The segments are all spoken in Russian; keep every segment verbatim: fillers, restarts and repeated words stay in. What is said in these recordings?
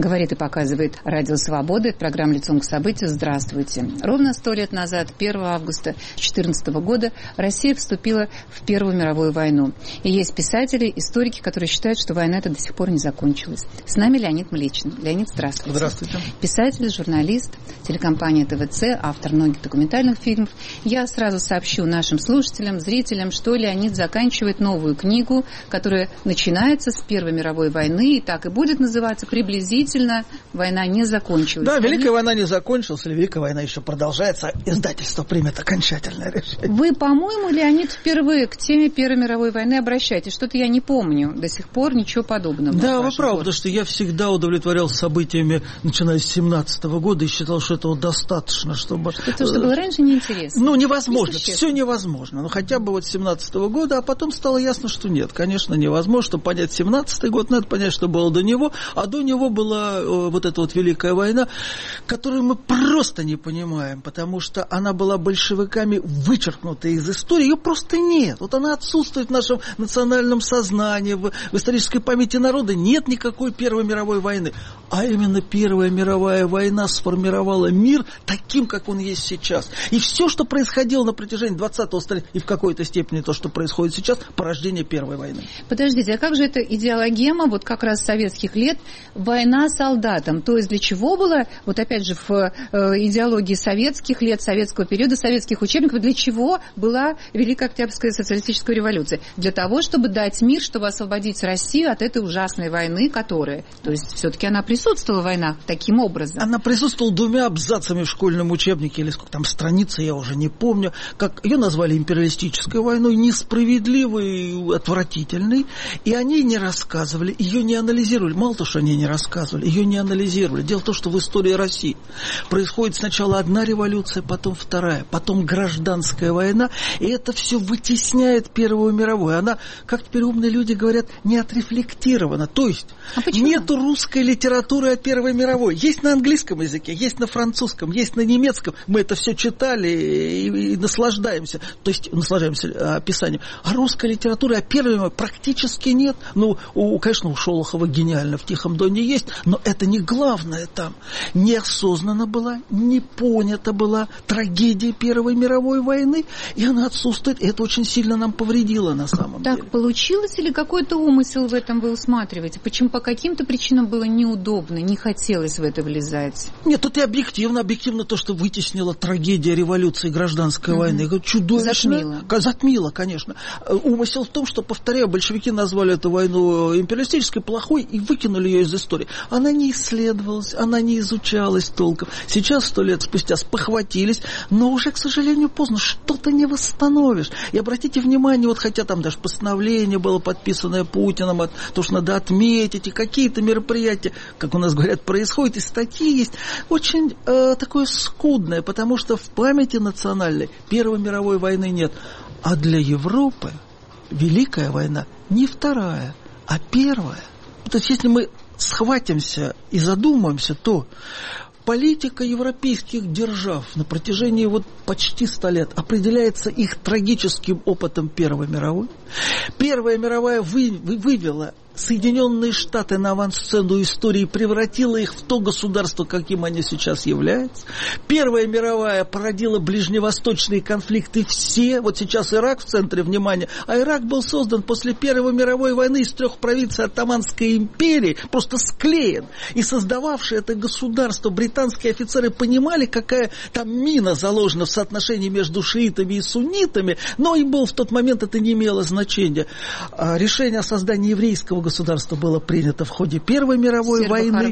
Говорит и показывает Радио Свобода. Это программа «Лицом к событию». Здравствуйте. Ровно сто лет назад, первого августа две тысячи четырнадцатого года, Россия вступила в Первую мировую войну. И есть писатели, историки, которые считают, что война эта до сих пор не закончилась. С нами Леонид Млечин. Леонид, здравствуйте. Здравствуйте. Писатель, журналист, телекомпания ТВЦ, автор многих документальных фильмов. Я сразу сообщу нашим слушателям, зрителям, что Леонид заканчивает новую книгу, которая начинается с Первой мировой войны, и так и будет называться приблизительно «Война не закончилась». Да, Великая война не закончилась, или Великая война еще продолжается. Издательство примет окончательное решение. Вы, по-моему, Леонид, впервые к теме Первой мировой войны обращаетесь. Что-то я не помню до сих пор ничего подобного. Да, вы правы, потому что я всегда удовлетворялся событиями, начиная с семнадцатого года, и считал, что этого достаточно, чтобы... Что-то, что было раньше, неинтересно. Ну, невозможно, все невозможно. Ну, хотя бы вот с семнадцатого года, а потом стало ясно, что нет, конечно, невозможно. Чтобы понять семнадцатый год, надо понять, что было до него, а до него была вот эта вот Великая война, которую мы просто не понимаем, потому что она была большевиками вычеркнута из истории, ее просто нет. Вот она отсутствует в нашем национальном сознании, в, в исторической памяти народа. Нет никакой Первой мировой войны. А именно Первая мировая война сформировала мир таким, как он есть сейчас. И все, что происходило на протяжении двадцатого столетия, и в какой-то степени то, что происходит сейчас, порождение Первой войны. Подождите, а как же эта идеологема, вот как раз с советских лет, война солдатам? То есть для чего была, вот опять же, в э, идеологии советских лет, советского периода, советских учебников, для чего была Великая Октябрьская социалистическая революция? Для того, чтобы дать мир, чтобы освободить Россию от этой ужасной войны, которая... То есть все-таки она присутствовала в войнах таким образом. Она присутствовала двумя абзацами в школьном учебнике, или сколько там страниц, я уже не помню. Как ее назвали империалистической войной, несправедливой, отвратительной. И они не рассказывали, ее не анализировали. Мало того, что они не рассказывали, ее не анализировали. Дело в том, что в истории России происходит сначала одна революция, потом вторая, потом гражданская война, и это все вытесняет Первую мировую. Она, как теперь умные люди говорят, не отрефлектирована. То есть а нету русской литературы о Первой мировой. Есть на английском языке, есть на французском, есть на немецком. Мы это все читали и, и наслаждаемся. То есть наслаждаемся описанием. А русской литературы о Первой мировой практически нет. Ну, у, конечно, у Шолохова гениально в «Тихом доне» есть, но это не главное там. Неосознанно была, не понята была трагедия Первой мировой войны, и она отсутствует, и это очень сильно нам повредило на самом так деле. Так получилось или какой-то умысел в этом вы усматриваете? Почему по каким-то причинам было неудобно, не хотелось в это влезать? Нет, тут и объективно, объективно то, что вытеснила трагедия революции, гражданской угу. войны. Чудовищно. Затмила. Затмила, конечно. Умысел в том, что, повторяю, большевики назвали эту войну империалистической, плохой, и выкинули ее из истории. Она не исследовалась, она не изучалась толком. Сейчас, сто лет спустя, спохватились, но уже, к сожалению, поздно. Что-то не восстановишь. И обратите внимание, вот хотя там даже постановление было подписанное Путиным, то, что надо отметить, и какие-то мероприятия, как у нас говорят, происходят, и статьи есть, очень э, такое скудное, потому что в памяти национальной Первой мировой войны нет. А для Европы Великая война не вторая, а первая. То есть, если мы схватимся и задумаемся, то политика европейских держав на протяжении вот почти ста лет определяется их трагическим опытом Первой мировой. Первая мировая вы, вы, вывела Соединенные Штаты на авансцену истории, превратила их в то государство, каким они сейчас являются. Первая мировая породила ближневосточные конфликты все. Вот сейчас Ирак в центре внимания. А Ирак был создан после Первой мировой войны из трех провинций Оттоманской империи, просто склеен. И создававшие это государство британские офицеры понимали, какая там мина заложена в соотношении между шиитами и суннитами, но им было в тот момент это не имело значения. Решение о создании еврейского государства было принято в ходе Первой мировой войны.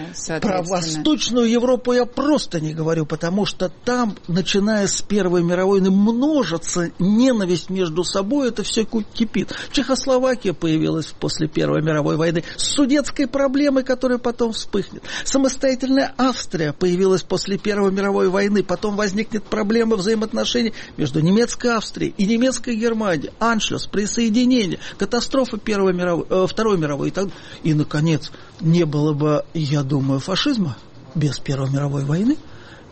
Про Восточную Европу я просто не говорю, потому что там, начиная с Первой мировой войны, множится ненависть между собой, это все кипит. Чехословакия появилась после Первой мировой войны с судетской проблемой, которая потом вспыхнет. Самостоятельная Австрия появилась после Первой мировой войны, потом возникнет проблема взаимоотношений между немецкой Австрией и немецкой Германией. Аншлюс, присоединение, катастрофа Первой мировой, э, Второй мировой. И, так, и, наконец, не было бы, я думаю, фашизма без Первой мировой войны.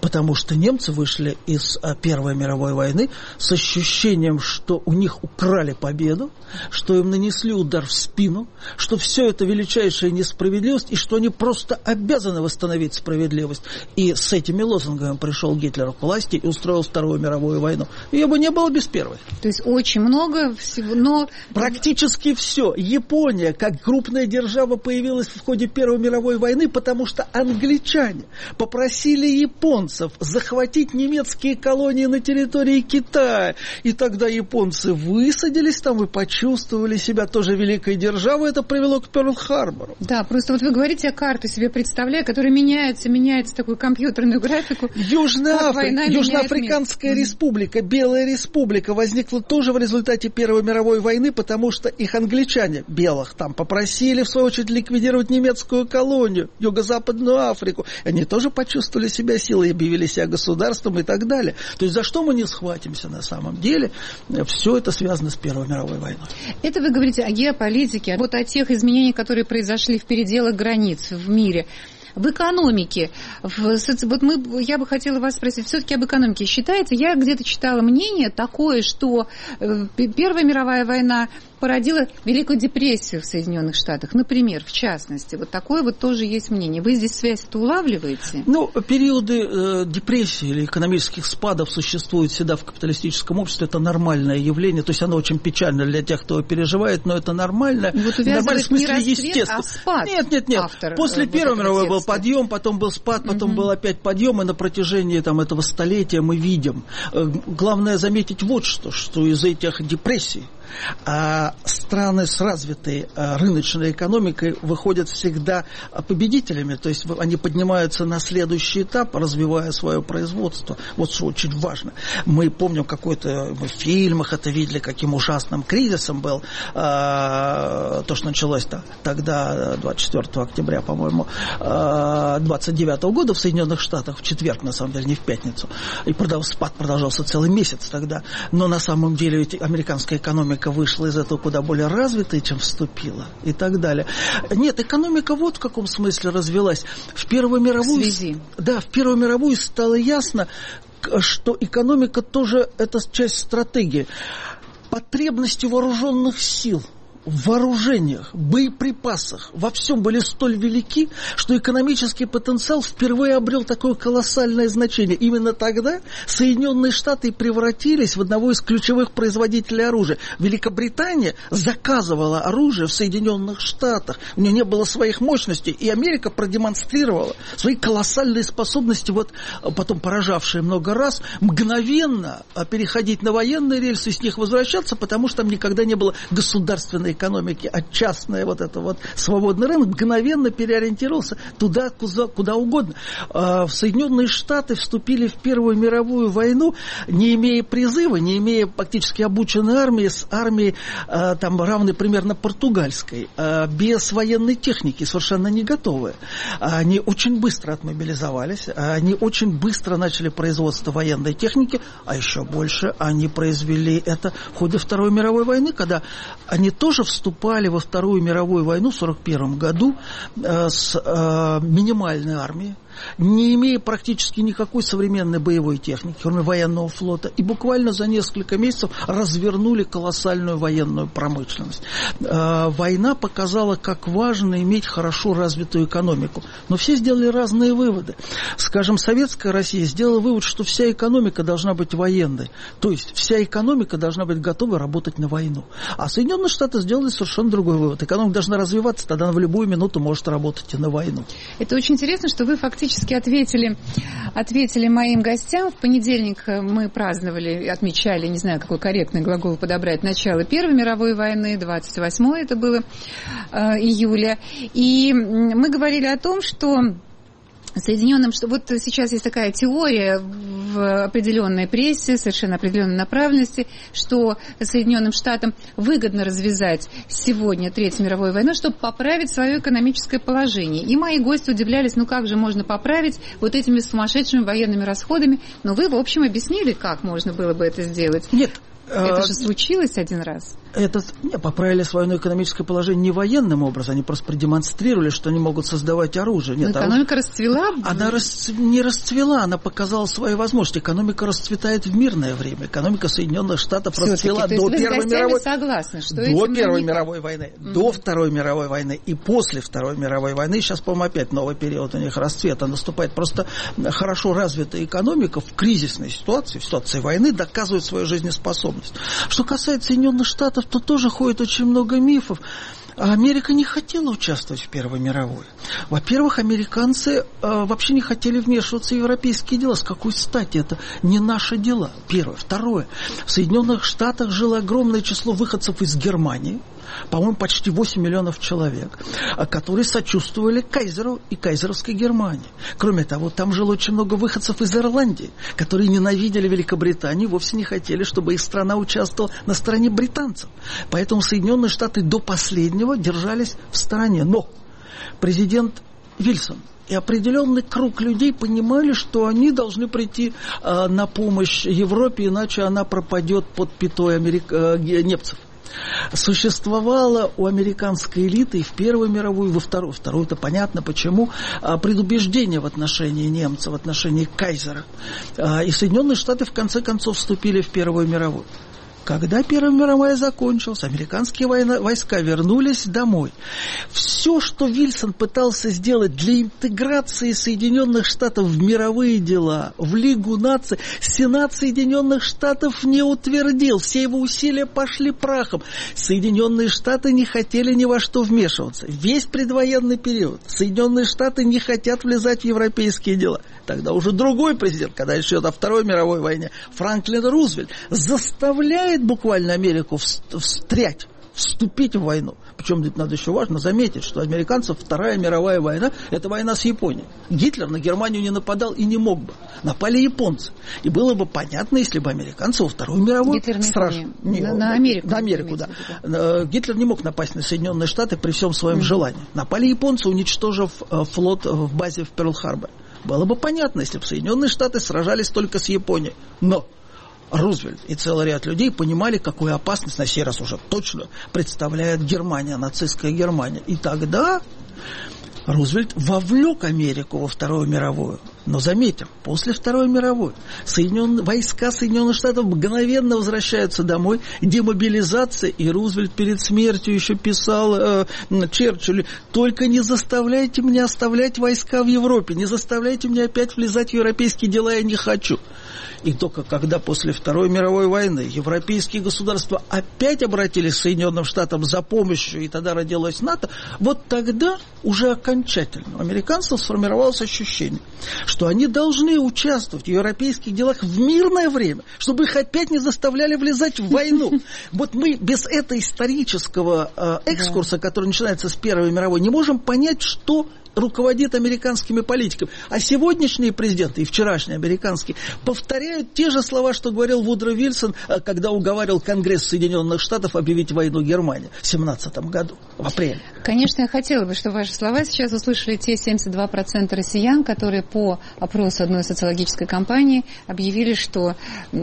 Потому что немцы вышли из Первой мировой войны с ощущением, что у них украли победу, что им нанесли удар в спину, что все это величайшая несправедливость, и что они просто обязаны восстановить справедливость. И с этими лозунгами пришел Гитлер к власти и устроил Вторую мировую войну. Ее бы не было без Первой. То есть очень много всего, но... Практически все. Япония, как крупная держава, появилась в ходе Первой мировой войны, потому что англичане попросили японцев захватить немецкие колонии на территории Китая. И тогда японцы высадились там и почувствовали себя тоже великой державой. Это привело к Пёрл-Харбору. Да, просто вот вы говорите о карте, себе представляю, которая меняется, меняется такую компьютерную графику. Южная Африка, Южноафриканская республика, Белая республика возникла тоже в результате Первой мировой войны, потому что их англичане, белых, там попросили, в свою очередь, ликвидировать немецкую колонию, Юго-Западную Африку. Они тоже почувствовали себя силой, объявили себя государством и так далее. То есть за что мы не схватимся на самом деле? Все это связано с Первой мировой войной. Это вы говорите о геополитике, вот о тех изменениях, которые произошли в переделах границ в мире. В экономике, в соци... вот мы, я бы хотела вас спросить, все-таки об экономике. Считается, я где-то читала мнение такое, что Первая мировая война породила Великую депрессию в Соединенных Штатах, например, в частности. Вот такое вот тоже есть мнение. Вы здесь связь это улавливаете? Ну, периоды э, депрессии или экономических спадов существуют всегда в капиталистическом обществе. Это нормальное явление. То есть оно очень печально для тех, кто его переживает, но это нормально. Вот увязывает в смысле, не расцвет, а спад. Нет, нет, нет. Автор, После вот Первой мировой был текста. подъем, потом был спад, потом угу. был опять подъем, и на протяжении там, этого столетия мы видим. Главное заметить вот что, что из этих депрессий а страны с развитой а, рыночной экономикой выходят всегда победителями, то есть они поднимаются на следующий этап, развивая свое производство. Вот что очень важно. Мы помним, какой-то мы в фильмах это видели, каким ужасным кризисом был а, то, что началось -то, тогда, двадцать четвёртого октября, по-моему, а, двадцать девятого года в Соединенных Штатах, в четверг, на самом деле, не в пятницу. И продав, спад продолжался целый месяц тогда. Но на самом деле ведь американская экономика вышла из этого куда более развитой, чем вступила, и так далее. Нет, экономика вот в каком смысле развилась. В Первую мировую, в связи. Да, в Первую мировую стало ясно, что экономика тоже это часть стратегии. Потребности вооруженных сил в вооружениях, боеприпасах, во всем были столь велики, что экономический потенциал впервые обрел такое колоссальное значение. Именно тогда Соединенные Штаты превратились в одного из ключевых производителей оружия. Великобритания заказывала оружие в Соединенных Штатах. У нее не было своих мощностей, и Америка продемонстрировала свои колоссальные способности, вот потом поражавшие много раз, мгновенно переходить на военные рельсы и с них возвращаться, потому что там никогда не было государственной экономики, а частная вот это вот свободный рынок мгновенно переориентировался туда, куда, куда угодно. В Соединенные Штаты вступили в Первую мировую войну, не имея призыва, не имея практически обученной армии, с армией там равной примерно португальской, без военной техники, совершенно не готовые. Они очень быстро отмобилизовались, они очень быстро начали производство военной техники, а еще больше они произвели это в ходе Второй мировой войны, когда они тоже вступали во Вторую мировую войну в сорок первом году э, с э, минимальной армией, не имея практически никакой современной боевой техники, кроме военного флота, и буквально за несколько месяцев развернули колоссальную военную промышленность. Э, война показала, как важно иметь хорошо развитую экономику. Но все сделали разные выводы. Скажем, советская Россия сделала вывод, что вся экономика должна быть военной. То есть вся экономика должна быть готова работать на войну. А Соединенные Штаты сделали совершенно другой вывод. Экономика должна развиваться, тогда она в любую минуту может работать и на войну. Это очень интересно, что вы фактически ответили, ответили моим гостям. В понедельник мы праздновали, отмечали, не знаю, какой корректный глагол подобрать, начало Первой мировой войны, двадцать восьмое это было э, июля. И мы говорили о том, что Соединенным, что вот сейчас есть такая теория в определенной прессе, совершенно определенной направленности, что Соединенным Штатам выгодно развязать сегодня Третью мировую войну, чтобы поправить свое экономическое положение. И мои гости удивлялись, ну как же можно поправить вот этими сумасшедшими военными расходами. Но вы, в общем, объяснили, как можно было бы это сделать. Нет. Это же случилось один раз. Это, не, поправили свое экономическое положение не военным образом, они просто продемонстрировали, что они могут создавать оружие. Нет, экономика оружие... расцвела? Она расц... не расцвела, она показала свои возможности. Экономика расцветает в мирное время. Экономика Соединенных Штатов Все-таки, расцвела до Первой мировой... согласны, что до Первой не... мировой войны, mm-hmm. до Второй мировой войны и после Второй мировой войны. Сейчас, по-моему, опять новый период у них расцвета наступает. Просто хорошо развитая экономика в кризисной ситуации, в ситуации войны доказывает свою жизнеспособность. Что касается Соединенных Штатов, то тоже ходит очень много мифов. А Америка не хотела участвовать в Первой мировой. Во-первых, американцы э, вообще не хотели вмешиваться в европейские дела. С какой стати? Это не наши дела. Первое. Второе. В Соединенных Штатах жило огромное число выходцев из Германии. По-моему, почти восемь миллионов человек, которые сочувствовали кайзеру и кайзеровской Германии. Кроме того, там жило очень много выходцев из Ирландии, которые ненавидели Великобританию, вовсе не хотели, чтобы их страна участвовала на стороне британцев. Поэтому Соединенные Штаты до последнего держались в стороне. Но президент Вильсон и определенный круг людей понимали, что они должны прийти э, на помощь Европе, иначе она пропадет под пятой америк... э, немцев. Существовало у американской элиты и в Первую мировую, и во Вторую. Вторую-то понятно почему. Предубеждение в отношении немцев, в отношении кайзера. И Соединенные Штаты в конце концов вступили в Первую мировую. Когда Первая мировая закончилась, американские война, войска вернулись домой. Все, что Вильсон пытался сделать для интеграции Соединенных Штатов в мировые дела, в Лигу наций, Сенат Соединенных Штатов не утвердил. Все его усилия пошли прахом. Соединенные Штаты не хотели ни во что вмешиваться. Весь предвоенный период Соединенные Штаты не хотят влезать в европейские дела. Тогда уже другой президент, когда речь идет о Второй мировой войне, Франклин Рузвельт, заставляет буквально Америку встрять, вступить в войну. Причем здесь надо еще важно заметить, что американцев Вторая мировая война – это война с Японией. Гитлер на Германию не нападал и не мог бы. Напали японцы. И было бы понятно, если бы американцы во Вторую мировую сражались. На, на Америку. На Америку, да. да. Гитлер не мог напасть на Соединенные Штаты при всем своем mm-hmm. желании. Напали японцы, уничтожив флот в базе в Перл-Харборе. Было бы понятно, если бы Соединенные Штаты сражались только с Японией. Но Рузвельт и целый ряд людей понимали, какую опасность на сей раз уже точно представляет Германия, нацистская Германия. И тогда Рузвельт вовлек Америку во Вторую мировую. Но заметим, после Второй мировой Соединенные, войска Соединенных Штатов мгновенно возвращаются домой, демобилизация, и Рузвельт перед смертью еще писал э, Черчиллю: только не заставляйте меня оставлять войска в Европе, не заставляйте меня опять влезать в европейские дела, я не хочу. И только когда после Второй мировой войны европейские государства опять обратились к Соединенным Штатам за помощью, и тогда родилась НАТО, вот тогда уже окончательно у американцев сформировалось ощущение, что они должны участвовать в европейских делах в мирное время, чтобы их опять не заставляли влезать в войну. Вот мы без этого исторического э, экскурса, который начинается с Первой мировой, не можем понять, что руководит американскими политиками. А сегодняшние президенты и вчерашние американские повторяют те же слова, что говорил Вудро Вильсон, когда уговаривал Конгресс Соединенных Штатов объявить войну Германии в семнадцатом году, в апреле. Конечно, я хотела бы, чтобы ваши слова сейчас услышали те семьдесят два процента россиян, которые по опросу одной социологической компании объявили, что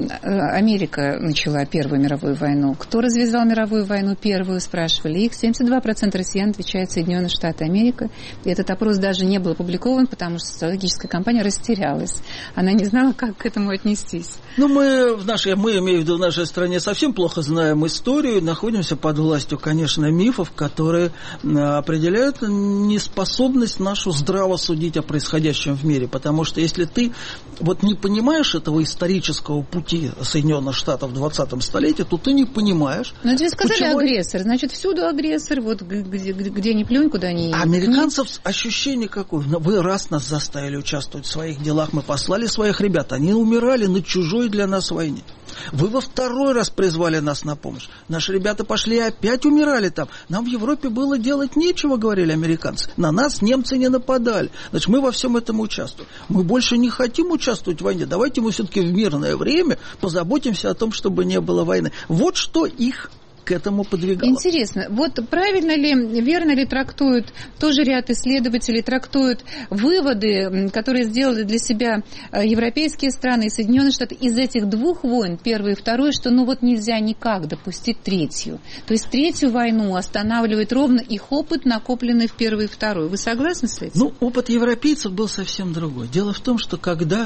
Америка начала Первую мировую войну. Кто развязал мировую войну первую, спрашивали их. семьдесят два процента россиян отвечают Соединенные Штаты Америки. И этот опрос даже не был опубликован, потому что социологическая компания растерялась. Она не знала, как к этому отнестись. Ну, мы в нашей, мы, имею в виду, в нашей стране совсем плохо знаем историю, находимся под властью, конечно, мифов, которые определяют неспособность нашу здраво судить о происходящем в мире. Потому что если ты вот не понимаешь этого исторического пути Соединенных Штатов в двадцатом столетии, то ты не понимаешь. Но тебе сказали почему... агрессор, значит, всюду агрессор, вот где, где ни плюнь, куда ни... Американцев ощущение какое? Вы раз нас заставили участвовать в своих делах, мы послали своих ребят, они умирали на чужой для нас войне. Вы во второй раз призвали нас на помощь. Наши ребята пошли и опять умирали там. Нам в Европе было делать нечего, говорили американцы. На нас немцы не нападали. Значит, мы во всем этом участвуем. Мы больше не хотим участвовать в войне. Давайте мы все-таки в мирное время позаботимся о том, чтобы не было войны. Вот что их к этому подвигало. Интересно, вот правильно ли, верно ли трактуют, тоже ряд исследователей трактуют выводы, которые сделали для себя европейские страны и Соединенные Штаты из этих двух войн, первой и второй, что ну вот нельзя никак допустить третью. То есть третью войну останавливает ровно их опыт, накопленный в первой и второй. Вы согласны с этим? Ну, опыт европейцев был совсем другой. Дело в том, что когда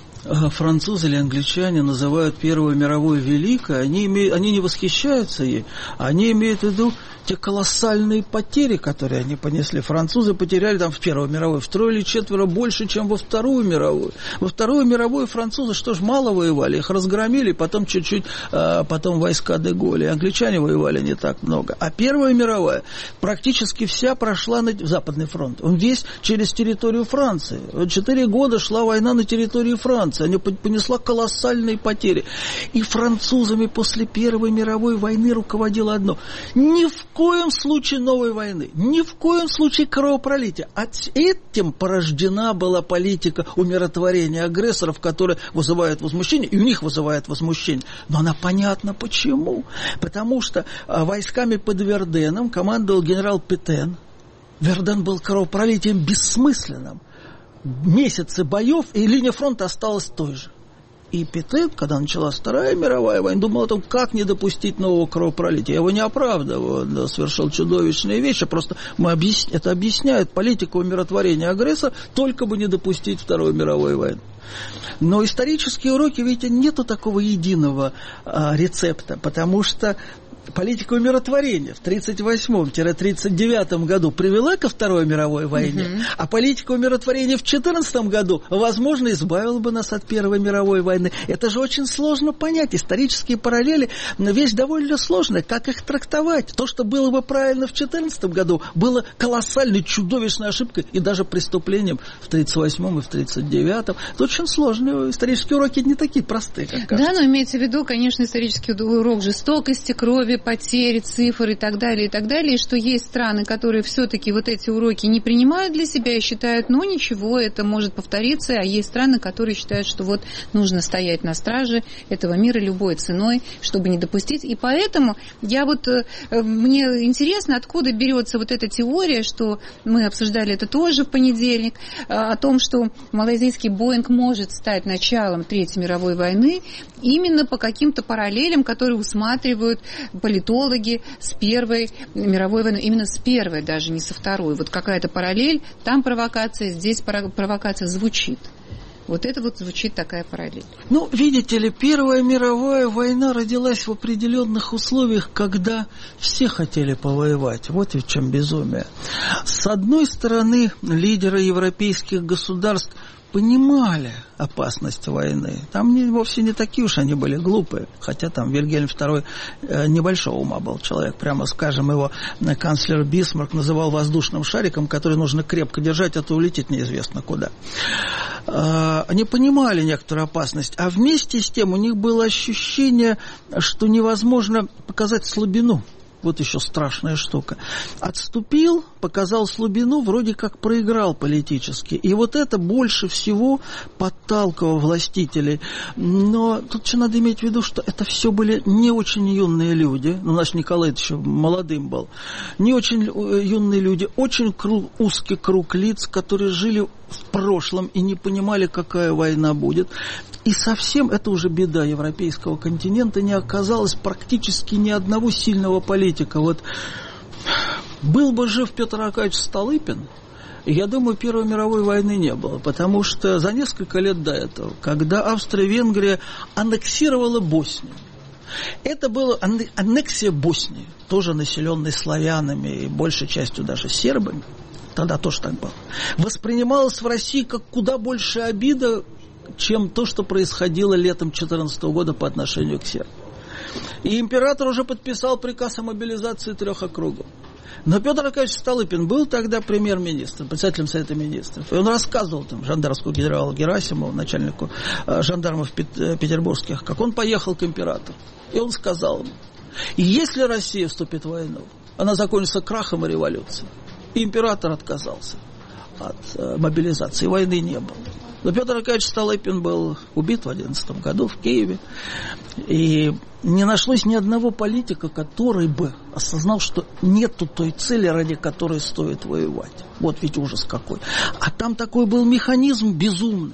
французы или англичане называют Первую мировую великой, они, имеют, они не восхищаются ей, они имеют в виду те колоссальные потери, которые они понесли. Французы потеряли там в Первую мировую втрое или четверо больше, чем во Вторую мировую. Во Вторую мировую французы, что ж, мало воевали, их разгромили, потом чуть-чуть, а, потом войска де Голля. Англичане воевали не так много. А Первая мировая практически вся прошла на Западный фронт. Он весь через территорию Франции. Четыре года шла война на территории Франции. Она понесла колоссальные потери. И французами после Первой мировой войны руководило одно. Ни в В коем случае новой войны, ни в коем случае кровопролития. Этим порождена была политика умиротворения агрессоров, которая вызывает возмущение, и у них вызывает возмущение. Но она понятна почему. Потому что войсками под Верденом командовал генерал Петен. Верден был кровопролитием бессмысленным. Месяцы боев, и линия фронта осталась той же. И Петен, когда началась Вторая мировая война, думал о том, как не допустить нового кровопролития. Я его не оправдываю, он совершил чудовищные вещи, просто мы объяс... это объясняет политику умиротворения агрессора, только бы не допустить Вторую мировую войну. Но исторические уроки, видите, нету такого единого а, рецепта, потому что политика умиротворения в тридцать восьмом — тридцать девятом году привела ко Второй мировой войне, uh-huh. а политика умиротворения в четырнадцатом году, возможно, избавила бы нас от Первой мировой войны. Это же очень сложно понять. Исторические параллели — вещь довольно сложная. Как их трактовать? То, что было бы правильно в четырнадцатом году, было колоссальной, чудовищной ошибкой и даже преступлением в тридцать восьмом и в тридцать девятом. Это очень сложно. Исторические уроки не такие простые, как кажется. Да, но имеется в виду, конечно, исторический урок жестокости, крови, потери, цифр и так далее, и так далее, и что есть страны, которые все-таки вот эти уроки не принимают для себя и считают, ну ничего, это может повториться, а есть страны, которые считают, что вот нужно стоять на страже этого мира любой ценой, чтобы не допустить. И поэтому я вот, мне интересно, откуда берется вот эта теория, что мы обсуждали это тоже в понедельник, о том, что малайзийский Боинг может стать началом Третьей мировой войны именно по каким-то параллелям, которые усматривают политологи с Первой мировой войной, именно с первой, даже не со второй. Вот какая-то параллель, там провокация, здесь провокация звучит. Вот это вот звучит такая параллель. Ну, видите ли, Первая мировая война родилась в определенных условиях, когда все хотели повоевать. Вот ведь в чем безумие. С одной стороны, лидеры европейских государств понимали опасность войны. Там не, вовсе не такие уж они были глупые. Хотя там Вильгельм второй э, небольшого ума был человек. Прямо скажем, его канцлер Бисмарк называл воздушным шариком, который нужно крепко держать, а то улетит неизвестно куда. Э, они понимали некоторую опасность. А вместе с тем у них было ощущение, что невозможно показать слабину. Вот еще страшная штука. Отступил, показал слабину, вроде как проиграл политически. И вот это больше всего подталкивало властителей. Но тут еще надо иметь в виду, что это все были не очень юные люди. Ну, наш Николай еще молодым был. Не очень юные люди. Очень круг, узкий круг лиц, которые жили в прошлом и не понимали, какая война будет. И совсем, это уже беда европейского континента, не оказалось практически ни одного сильного политика. Вот был бы жив Петр Аркадьевич Столыпин, я думаю, Первой мировой войны не было, потому что за несколько лет до этого, когда Австро-Венгрия аннексировала Боснию, это была аннексия Боснии, тоже населенной славянами и большей частью даже сербами, тогда тоже так было, воспринималась в России как куда большая обида, чем то, что происходило летом две тысячи четырнадцатого года по отношению к сербам. И император уже подписал приказ о мобилизации трех округов. Но Петр Аркадьевич Столыпин был тогда премьер-министром, председателем Совета министров. И он рассказывал там жандармскому генералу Герасимову, начальнику э, жандармов пет, э, петербургских, как он поехал к императору. И он сказал ему, если Россия вступит в войну, она закончится крахом и революцией. И император отказался от э, мобилизации, войны не было. Но Петр Аркадьевич Столыпин был убит в одиннадцатом году в Киеве. И не нашлось ни одного политика, который бы осознал, что нету той цели, ради которой стоит воевать. Вот ведь ужас какой. А там такой был механизм безумный.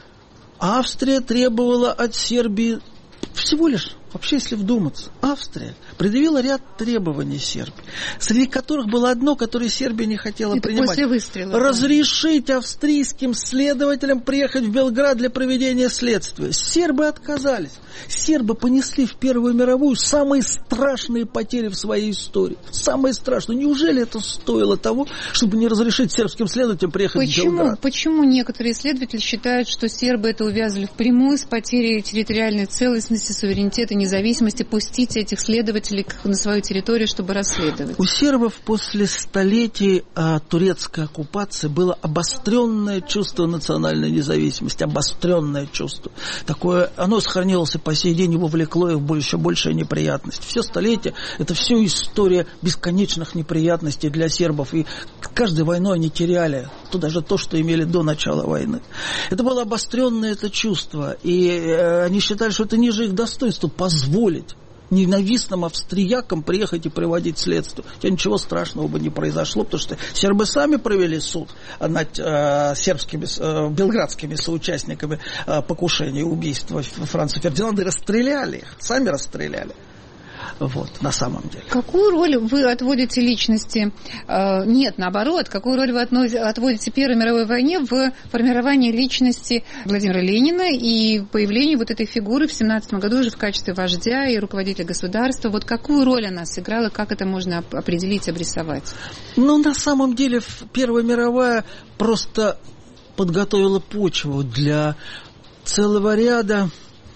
Австрия требовала от Сербии всего лишь, вообще, если вдуматься, Австрия предъявила ряд требований Сербии, среди которых было одно, которое Сербия не хотела Это принимать. После выстрела. Разрешить австрийским следователям приехать в Белград для проведения следствия. Сербы отказались. Сербы понесли в Первую мировую самые страшные потери в своей истории. Самые страшные. Неужели это стоило того, чтобы не разрешить сербским следователям приехать Почему? в Белград? Почему некоторые исследователи считают, что сербы это увязали впрямую с потерей территориальной целостности, суверенитета, независимости, пустить этих следователей на свою территорию, чтобы расследовать? У сербов после столетий а, турецкой оккупации было обостренное чувство национальной независимости, обостренное чувство. Такое, оно сохранилось по сей день, его влекло их в еще большая неприятность. Все столетия – это все история бесконечных неприятностей для сербов. И каждой войной они теряли то, даже то, что имели до начала войны. Это было обостренное это чувство. И э, они считали, что это ниже их достоинства позволить ненавистным австриякам приехать и проводить следствие. Хотя ничего страшного бы не произошло, потому что сербы сами провели суд над э, сербскими, э, белградскими соучастниками э, покушения и убийства Франца Фердинанда и расстреляли их. Сами расстреляли. Вот, на самом деле. Какую роль вы отводите личности, э, нет, наоборот, какую роль вы отводите Первой мировой войне в формировании личности Владимира Ленина и появлению вот этой фигуры в семнадцатом году уже в качестве вождя и руководителя государства? Вот какую роль она сыграла, как это можно определить, обрисовать? Ну, на самом деле, Первая мировая просто подготовила почву для целого ряда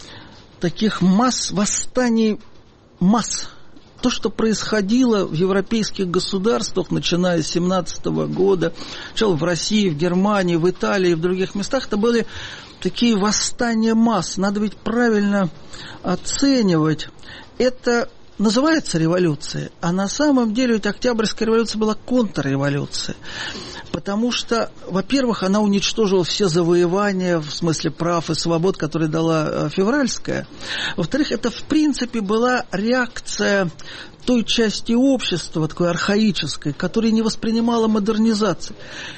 таких масс восстаний, масс. То, что происходило в европейских государствах, начиная с семнадцатого года, сначала в России, в Германии, в Италии, в других местах, это были такие восстания масс. Надо ведь правильно оценивать. Это называется революцией, а на самом деле ведь Октябрьская революция была контрреволюцией. Потому что, во-первых, она уничтожила все завоевания в смысле прав и свобод, которые дала февральская. Во-вторых, это в принципе была реакция той части общества, такой архаической, которая не воспринимала модернизацию.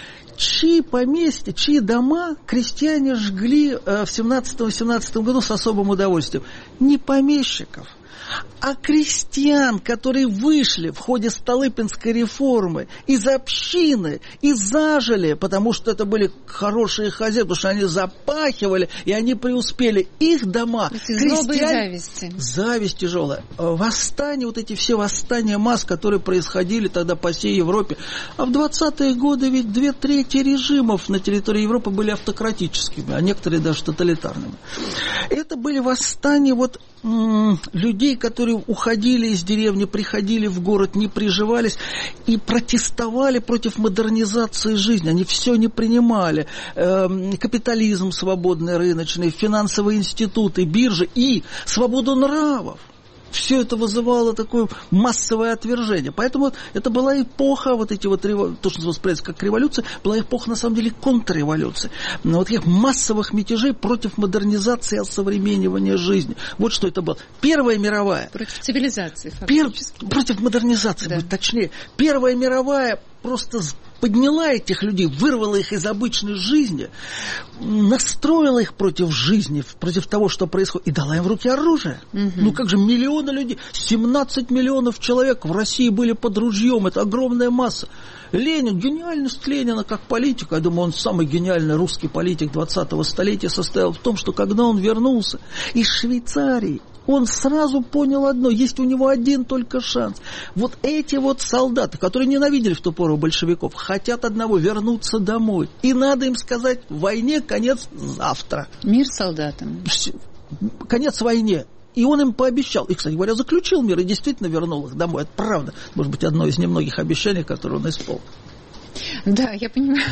Чьи поместья, чьи дома крестьяне жгли в семнадцатом-восемнадцатом году с особым удовольствием? Не помещиков, а крестьян, которые вышли в ходе Столыпинской реформы из общины и зажили, потому что это были хорошие хозяева, потому что они запахивали, и они преуспели. Их дома, крестьяне... зависти. Зависть тяжелая. Восстания, вот эти все восстания масс, которые происходили тогда по всей Европе. А в двадцатые годы ведь две трети режимов на территории Европы были автократическими, а некоторые даже тоталитарными. Это были восстания вот м- людей, которые уходили из деревни, приходили в город, не приживались и протестовали против модернизации жизни. Они все не принимали. Эм, капитализм свободный, рыночный, финансовые институты, биржи и свободу нравов. Все это вызывало такое массовое отвержение. Поэтому это была эпоха, вот эти вот, то, что воспринимается как революция, была эпоха, на самом деле, контрреволюции. Вот таких массовых мятежей против модернизации и осовременивания жизни. Вот что это было. Первая мировая. Против цивилизации, фактически. Пер, против модернизации, да. Будет точнее. Первая мировая просто подняла этих людей, вырвала их из обычной жизни, настроила их против жизни, против того, что происходит, и дала им в руки оружие. Угу. Ну как же, миллионы людей, семнадцать миллионов человек в России были под ружьем, это огромная масса. Ленин, гениальность Ленина как политика, я думаю, он самый гениальный русский политик двадцатого столетия, состоял в том, что когда он вернулся из Швейцарии, он сразу понял одно, есть у него один только шанс. Вот эти вот солдаты, которые ненавидели в ту пору большевиков, хотят одного — вернуться домой. И надо им сказать: войне конец завтра. Мир солдатам. Конец войне. И он им пообещал. И, кстати говоря, заключил мир и действительно вернул их домой. Это правда. Может быть, одно из немногих обещаний, которые он исполнил. Да, я понимаю.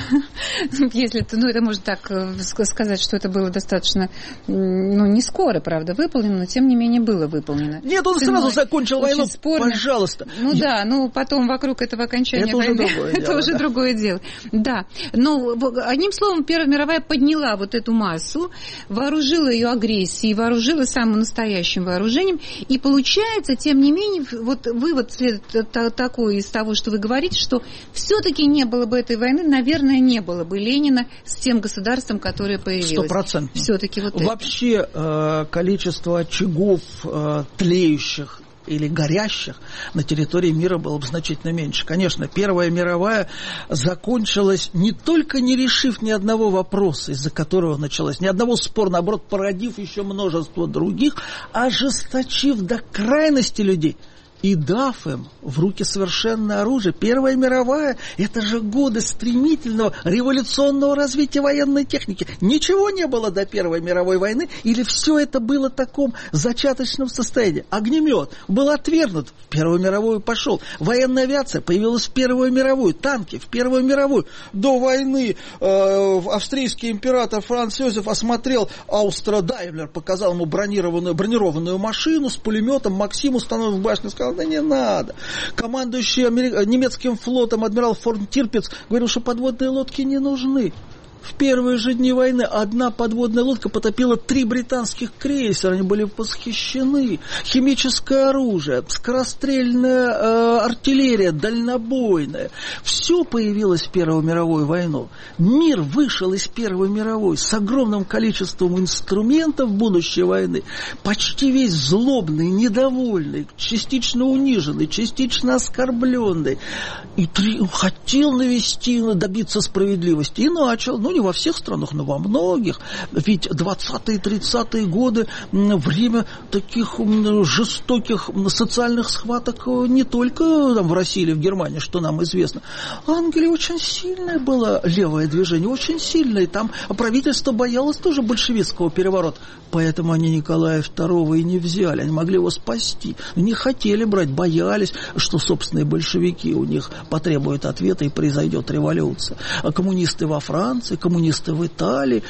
Если это, ну, это можно так сказать, что это было достаточно, ну, не скоро, правда, выполнено, но тем не менее было выполнено. Нет, он Ценой сразу закончил войну, спорно. Пожалуйста. Ну я... да, ну потом вокруг этого окончания это войны, уже другое это дело, уже да. другое дело. Да, но одним словом, Первая мировая подняла вот эту массу, вооружила ее агрессией, вооружила самым настоящим вооружением, и получается, тем не менее, вот вывод следует такой из того, что вы говорите, что все-таки не было бы этой войны, наверное, не было бы Ленина с тем государством, которое появилось. Сто процентов. Все-таки вот Вообще э, количество очагов э, тлеющих или горящих на территории мира было бы значительно меньше. Конечно, Первая мировая закончилась не только не решив ни одного вопроса, из-за которого началась, ни одного спора, наоборот, породив еще множество других, ожесточив до крайности людей и дав им в руки совершенное оружие. Первая мировая – это же годы стремительного революционного развития военной техники. Ничего не было до Первой мировой войны, или все это было в таком зачаточном состоянии. Огнемет был отвергнут, в Первую мировую пошел. Военная авиация появилась в Первую мировую, танки в Первую мировую. До войны э, австрийский император Франц Йозеф осмотрел Аустро-Даймлер, показал ему бронированную, бронированную машину с пулеметом, Максим установлен в башне, сказал: да не надо. Командующий Амери... немецким флотом адмирал фон Тирпиц говорил, что подводные лодки не нужны. В первые же дни войны одна подводная лодка потопила три британских крейсера. Они были восхищены. Химическое оружие, скорострельная э, артиллерия, дальнобойная. Все появилось в Первую мировую войну. Мир вышел из Первой мировой с огромным количеством инструментов будущей войны. Почти весь злобный, недовольный, частично униженный, частично оскорбленный. И три... хотел навести, добиться справедливости. И начал. Ну, не во всех странах, но во многих. Ведь двадцатые-тридцатые годы время таких жестоких социальных схваток не только там в России или в Германии, что нам известно. В Англии очень сильное было левое движение, очень сильное. И там правительство боялось тоже большевистского переворота. Поэтому они Николая второго и не взяли. Они могли его спасти. Не хотели брать, боялись, что собственные большевики у них потребуют ответа и произойдет революция. А коммунисты во Франции, коммунисты в Италии,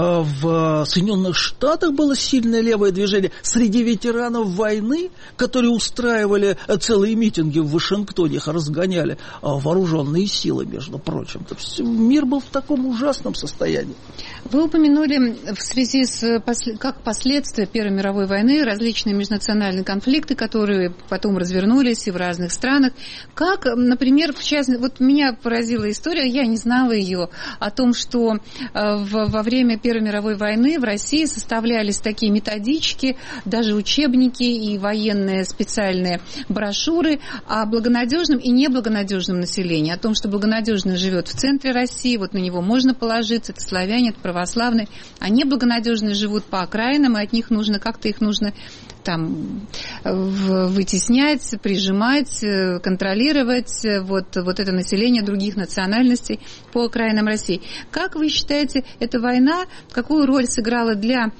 в Соединенных Штатах было сильное левое движение. Среди ветеранов войны, которые устраивали целые митинги в Вашингтоне, их разгоняли вооруженные силы, между прочим. Мир был в таком ужасном состоянии. Вы упомянули в связи с как последствия Первой мировой войны различные межнациональные конфликты, которые потом развернулись и в разных странах. Как, например, в частности, вот меня поразила история, я не знала ее, о том, что во время Первой мировой войны в России составлялись такие методички, даже учебники и военные специальные брошюры о благонадежном и неблагонадежном населении, о том, что благонадежный живет в центре России, вот на него можно положиться, это славяне, это православные, а неблагонадежные живут по окраинам, и от них нужно, как-то их нужно там вытеснять, прижимать, контролировать вот, вот это население других национальностей по окраинам России. Как вы считаете, эта война, какую роль сыграла для,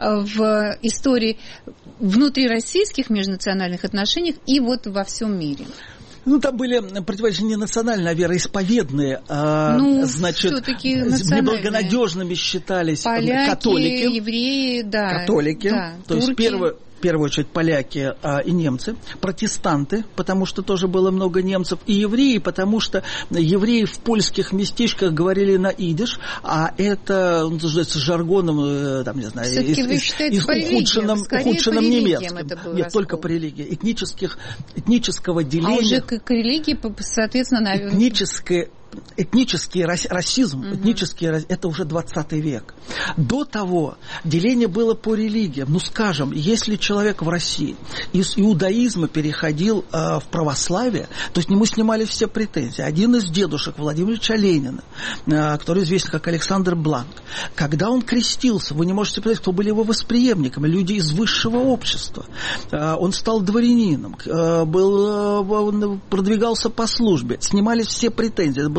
в истории внутрироссийских межнациональных отношений и вот во всем мире? Ну, там были противоречия не национальные, а вероисповедные. Ну, значит, неблагонадежными считались поляки, католики. Евреи, да. Католики. Да, то турки. есть первое... В первую очередь поляки а, и немцы, протестанты, потому что тоже было много немцев, и евреи, потому что евреи в польских местечках говорили на идиш, а это, называется, жаргоном, там, не знаю, все-таки вы считаете, из, ухудшенном, ухудшенном немецком. Нет, раскол. Только по религии. Этнических, этнического деления. А уже к, к религии, соответственно, наверное... Этническое Этнический расизм, угу. этнический, это уже двадцатый век. До того деление было по религиям. Ну, скажем, если человек в России из иудаизма переходил э, в православие, то с нему снимали все претензии. Один из дедушек Владимира Ильича Ленина, э, который известен как Александр Бланк, когда он крестился, вы не можете представить, кто были его восприемниками, люди из высшего общества. Э, он стал дворянином, э, был, э, продвигался по службе, снимались все претензии. Это было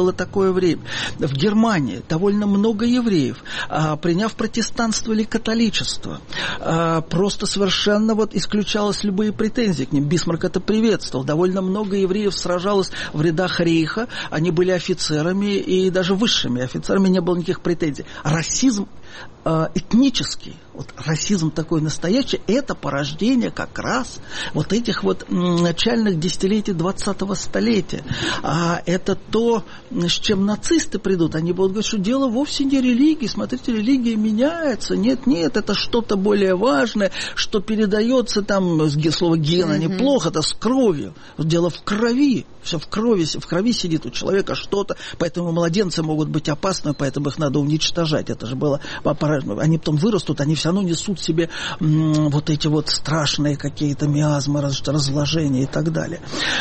было такое время. В Германии довольно много евреев, приняв протестанство или католичество, просто совершенно вот исключалось любые претензии к ним. Бисмарк это приветствовал. Довольно много евреев сражалось в рядах рейха, они были офицерами и даже высшими офицерами, не было никаких претензий. Расизм этнический, вот расизм такой настоящий, это порождение как раз вот этих вот начальных десятилетий двадцатого столетия. А это то, с чем нацисты придут. Они будут говорить, что дело вовсе не религии. Смотрите, религия меняется. Нет, нет, это что-то более важное, что передается там, слово гена mm-hmm. неплохо, это с кровью. Дело в крови. Все в крови, в крови сидит у человека что-то, поэтому младенцы могут быть опасны, поэтому их надо уничтожать. Это же было... Они потом вырастут, они все равно несут в себе м, вот эти вот страшные какие-то миазмы, разложения и так далее.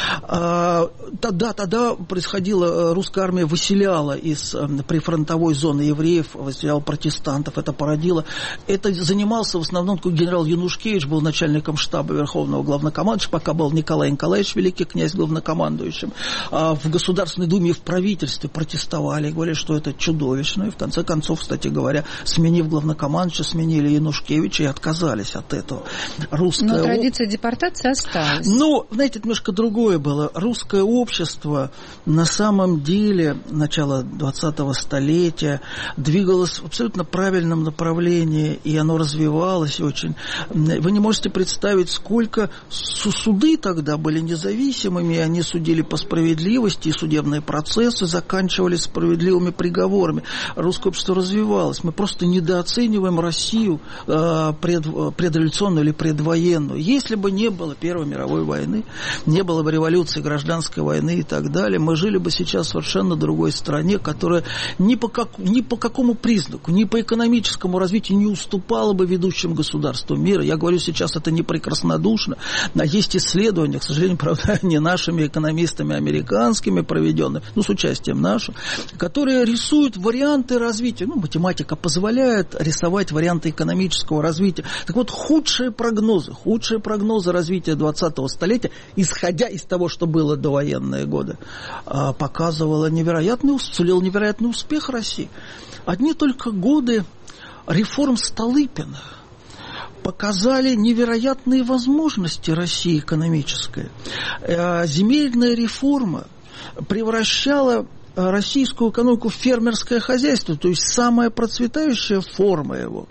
А, тогда, тогда происходило, русская армия выселяла из прифронтовой зоны евреев, выселяла протестантов, это породило. Это занимался в основном генерал Янушкевич, был начальником штаба Верховного главнокомандующего, пока был Николай Николаевич, великий князь главнокомандующим. А в Государственной Думе и в правительстве протестовали, говорили, что это чудовищно. И в конце концов, кстати говоря, сменив главнокомандующего, сменили Янушкевича и отказались от этого. Русское... Но традиция депортации осталась. Ну, знаете, это немножко другое было. Русское общество на самом деле начало двадцатого столетия двигалось в абсолютно правильном направлении, и оно развивалось очень. Вы не можете представить, сколько суды тогда были независимыми, они судили по справедливости, и судебные процессы заканчивались справедливыми приговорами. Русское общество развивалось. Мы просто недооцениваем Россию э, пред, предреволюционную или предвоенную. Если бы не было Первой мировой войны, не было бы революции, гражданской войны и так далее, мы жили бы сейчас в совершенно другой стране, которая ни по, как, ни по какому признаку, ни по экономическому развитию не уступала бы ведущим государствам мира. Я говорю сейчас, это не прекраснодушно, а есть исследования, к сожалению, правда, не нашими экономистами, американскими проведенные, ну, с участием нашим, которые рисуют варианты развития. Ну, математика позволяет рисовать варианты экономического развития. Так вот, худшие прогнозы, худшие прогнозы развития двадцатого столетия, исходя из того, что было до военные годы, показывало невероятный, сулил невероятный успех России. Одни только годы реформ Столыпина показали невероятные возможности России экономической. Земельная реформа превращала российскую экономику в фермерское хозяйство, то есть самая процветающая форма его.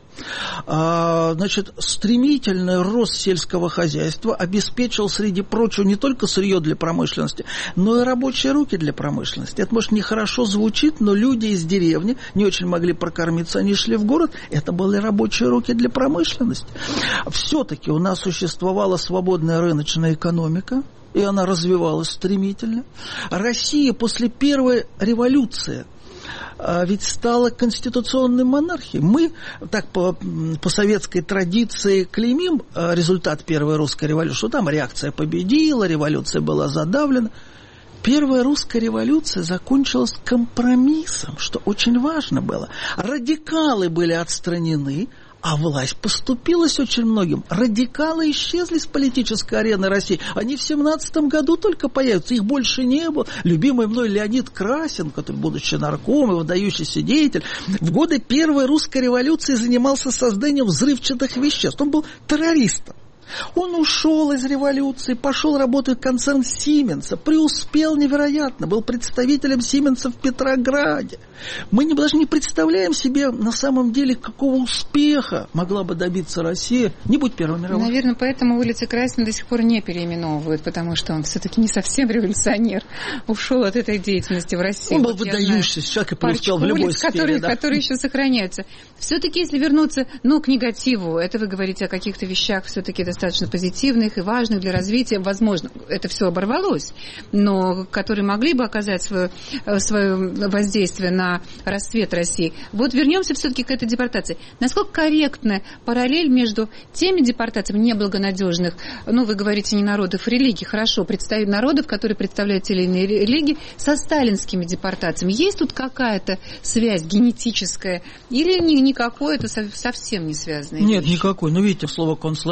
Значит, стремительный рост сельского хозяйства обеспечил, среди прочего, не только сырье для промышленности, но и рабочие руки для промышленности. Это, может, нехорошо звучит, но люди из деревни не очень могли прокормиться, они шли в город, это были рабочие руки для промышленности. Все-таки у нас существовала свободная рыночная экономика, и она развивалась стремительно. Россия после первой революции ведь стала конституционной монархией. Мы так по, по советской традиции клеймим результат первой русской революции, что там реакция победила, революция была задавлена. Первая русская революция закончилась компромиссом, что очень важно было. Радикалы были отстранены, а власть поступилась очень многим. Радикалы исчезли с политической арены России. Они в семнадцатом году только появятся. Их больше не было. Любимый мной Леонид Красин, который, будучи нарком и выдающийся деятель, в годы Первой русской революции занимался созданием взрывчатых веществ. Он был террористом. Он ушел из революции, пошел работать в концерн Сименса, преуспел невероятно, был представителем Сименса в Петрограде. Мы не, даже не представляем себе на самом деле, какого успеха могла бы добиться Россия, не будь Первой мировой. Наверное, поэтому улицы Красина до сих пор не переименовывают, потому что он все-таки не совсем революционер, ушел от этой деятельности в России. Он был вот выдающийся человек и преуспел в любой улиц, сфере. Которые, да. которые еще сохраняются. Все-таки, если вернуться, ну, к негативу, это вы говорите о каких-то вещах все-таки достаточно позитивных и важных для развития, возможно, это все оборвалось, но которые могли бы оказать свое, свое воздействие на расцвет России. Вот вернемся все-таки к этой депортации. Насколько корректна параллель между теми депортациями неблагонадежных, ну, вы говорите, не народов, религий, хорошо, представить народов, которые представляют те или иные религии, со сталинскими депортациями. Есть тут какая-то связь генетическая или никакой, это совсем не связано? Нет, никакой. Ну, видите, слово концлагерь появилось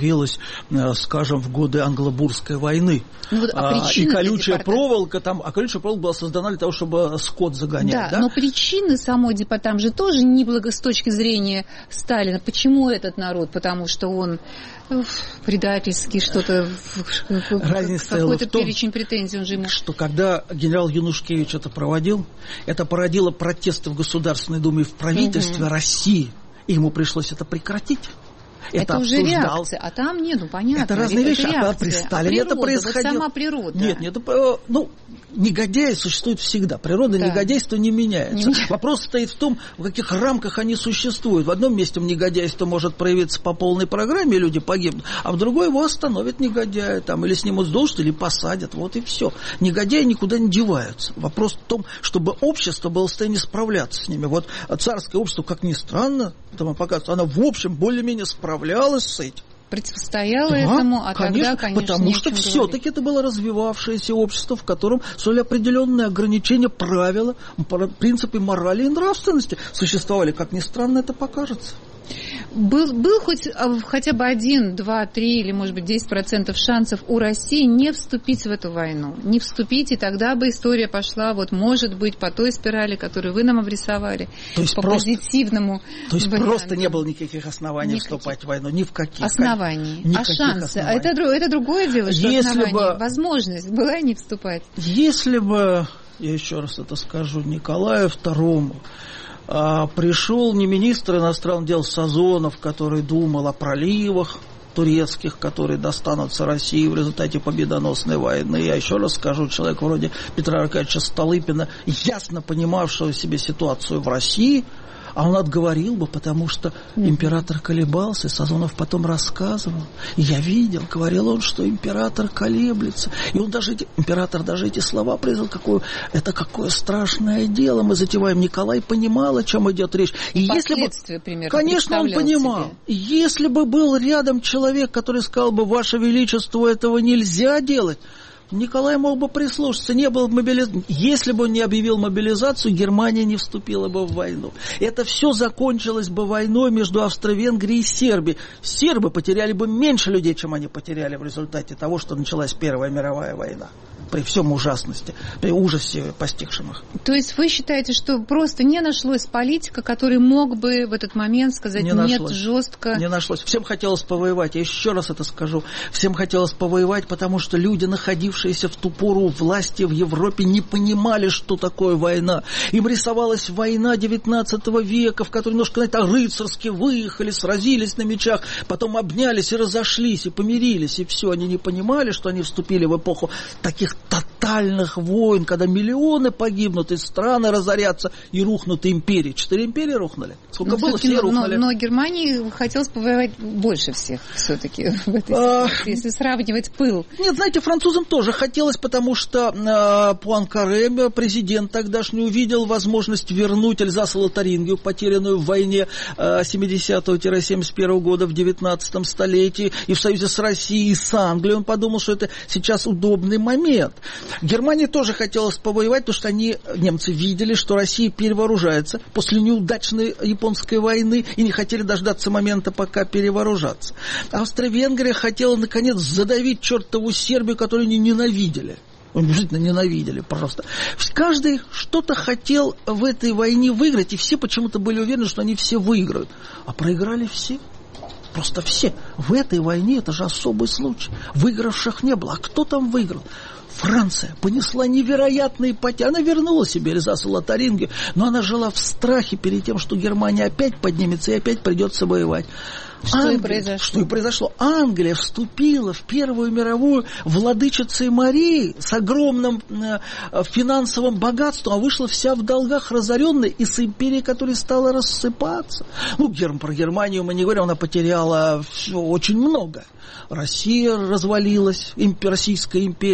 появилась, скажем, в годы Англо-Бурской войны. Ну, вот, а и колючая проволока там, а колючая проволока была создана для того, чтобы скот загонять. Да, да? Но причины самой там же тоже неблаго с точки зрения Сталина. Почему этот народ? Потому что он предательский, что-то, какой-то перечень претензий он же ему. Что когда генерал Янушкевич это проводил, это породило протесты в Государственной Думе и в правительстве угу. России, и ему пришлось это прекратить. Это, это уже реакция, а там нет, ну понятно. Это разные вещи, а при Сталине а природа, это происходило. Вот сама природа. Нет, нет, это, ну, негодяи существуют всегда. Природа да. негодяйства не меняется. Не... Вопрос стоит в том, в каких рамках они существуют. В одном месте негодяйство может проявиться по полной программе, и люди погибнут, а в другой его остановят негодяи, там, или снимут с должности, или посадят, вот и все. Негодяи никуда не деваются. Вопрос в том, чтобы общество было в состоянии справляться с ними. Вот царское общество, как ни странно, там показывается, оно в общем более-менее справлялось с этим. Противостояло да, этому, а конечно, тогда, конечно, потому что все-таки это было развивавшееся общество, в котором были определенные ограничения, правила, принципы морали и нравственности существовали. Как ни странно это покажется. Был, был хоть хотя бы один, два, три или, может быть, десять процентов шансов у России не вступить в эту войну. Не вступить, и тогда бы история пошла, вот, может быть, по той спирали, которую вы нам обрисовали, то есть по просто, позитивному. То есть варианту. Просто не было никаких оснований никаких. вступать в войну, ни в каких. Оснований. Никаких а шансы? Оснований. А это, это другое дело, что если основание. Бы, возможность была не вступать. Если бы, я еще раз это скажу, Николаю второму пришел не министр иностранных дел Сазонов, который думал о проливах турецких, которые достанутся России в результате победоносной войны. Я еще раз скажу, человек вроде Петра Аркадьевича Столыпина, ясно понимавшего себе ситуацию в России, а он отговорил бы, потому что император колебался, и Сазонов потом рассказывал. И я видел, говорил он, что император колеблется. И он даже, император даже эти слова произнес, какое, это какое страшное дело мы затеваем. Николай понимал, о чем идет речь. И если бы, конечно, он понимал. Себе. Если бы был рядом человек, который сказал бы, Ваше Величество, этого нельзя делать, Николай мог бы прислушаться, не было мобилизации. Если бы он не объявил мобилизацию, Германия не вступила бы в войну. Это все закончилось бы войной между Австро-Венгрией и Сербией. Сербы потеряли бы меньше людей, чем они потеряли в результате того, что началась Первая мировая война. При всем ужасности, при ужасе постигшем их. То есть вы считаете, что просто не нашлось политика, который мог бы в этот момент сказать не нет нашлось. жестко? Не нашлось. Всем хотелось повоевать. Я еще раз это скажу. Всем хотелось повоевать, потому что люди, находившиеся в ту пору власти в Европе, не понимали, что такое война. Им рисовалась война девятнадцатого века, в которой немножко, знаете, рыцарски выехали, сразились на мечах, потом обнялись и разошлись, и помирились, и все. Они не понимали, что они вступили в эпоху таких тотальных войн, когда миллионы погибнут, и страны разорятся, и рухнут империи. Четыре империи рухнули. Сколько но было, все но, рухнули. Но, но Германии хотелось повоевать больше всех все-таки в этой а, ситуации, если сравнивать пыл. Нет, знаете, французам тоже хотелось, потому что э, Пуанкаре, президент тогдашний, увидел возможность вернуть Эльзас-Лотарингию, потерянную в войне э, семидесятого-семьдесят первого года в девятнадцатом столетии, и в союзе с Россией, и с Англией. Он подумал, что это сейчас удобный момент. Германии тоже хотелось повоевать, потому что они, немцы, видели, что Россия перевооружается после неудачной японской войны и не хотели дождаться момента, пока перевооружаться. Австро-Венгрия хотела, наконец, задавить чертову Сербию, которую они ненавидели. Действительно ненавидели просто. Каждый что-то хотел в этой войне выиграть, и все почему-то были уверены, что они все выиграют. А проиграли все. Просто все. В этой войне это же особый случай. Выигравших не было. А кто там выиграл? Франция понесла невероятные потери. Она вернула себе Эльзас-Лотарингию, но она жила в страхе перед тем, что Германия опять поднимется и опять придется воевать. Что, Англия, и произошло. что и произошло? Англия вступила в Первую мировую владычицей Марии с огромным э, финансовым богатством, а вышла вся в долгах, разоренная, и с империей, которая стала рассыпаться. Ну, Герм, про Германию мы не говорим, она потеряла все, очень много. Россия развалилась, имп, Российская империя, оттаманская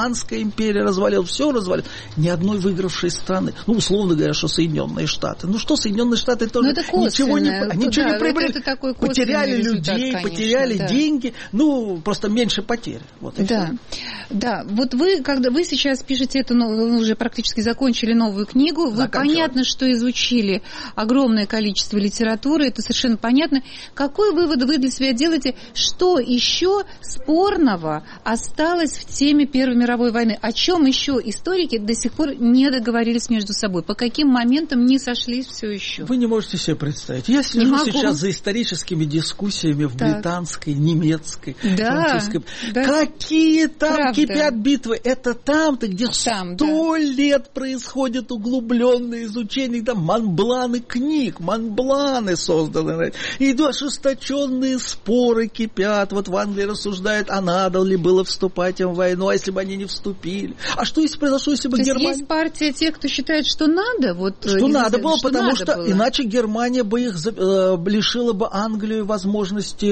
Османская империя развалилась, все развалилось. Ни одной выигравшей страны. Ну, условно говоря, что Соединенные Штаты. Ну что, Соединенные Штаты тоже ничего не, они ничего да, не приобрели. Это, это потеряли людей, конечно, потеряли да. деньги, ну, просто меньше потерь. Вот и да. все. Да, вот вы, когда вы сейчас пишете эту, ну, вы уже практически закончили новую книгу, вы Заканчиваю. Понятно, что изучили огромное количество литературы, это совершенно понятно. Какой вывод вы для себя делаете, что еще спорного осталось в теме Первой мировой войны? О чем еще историки до сих пор не договорились между собой? По каким моментам не сошлись все еще? Вы не можете себе представить. Я слежу сейчас за историческими дискуссиями в так. британской, немецкой, да, французской. Да. Какие там Правда. Кипят битвы? Это там-то, где там, сто да. лет происходит углубленное изучение, там Монбланы книг, Монбланы созданы. И ожесточенные споры кипят. Вот в Англии рассуждают, а надо ли было вступать им в войну, а если бы они не вступили? А что если произошло, если бы То Германия... есть есть партия тех, кто считает, что надо? Вот, что из... надо было, что потому надо что было. иначе Германия бы их э, лишила бы Англию возможности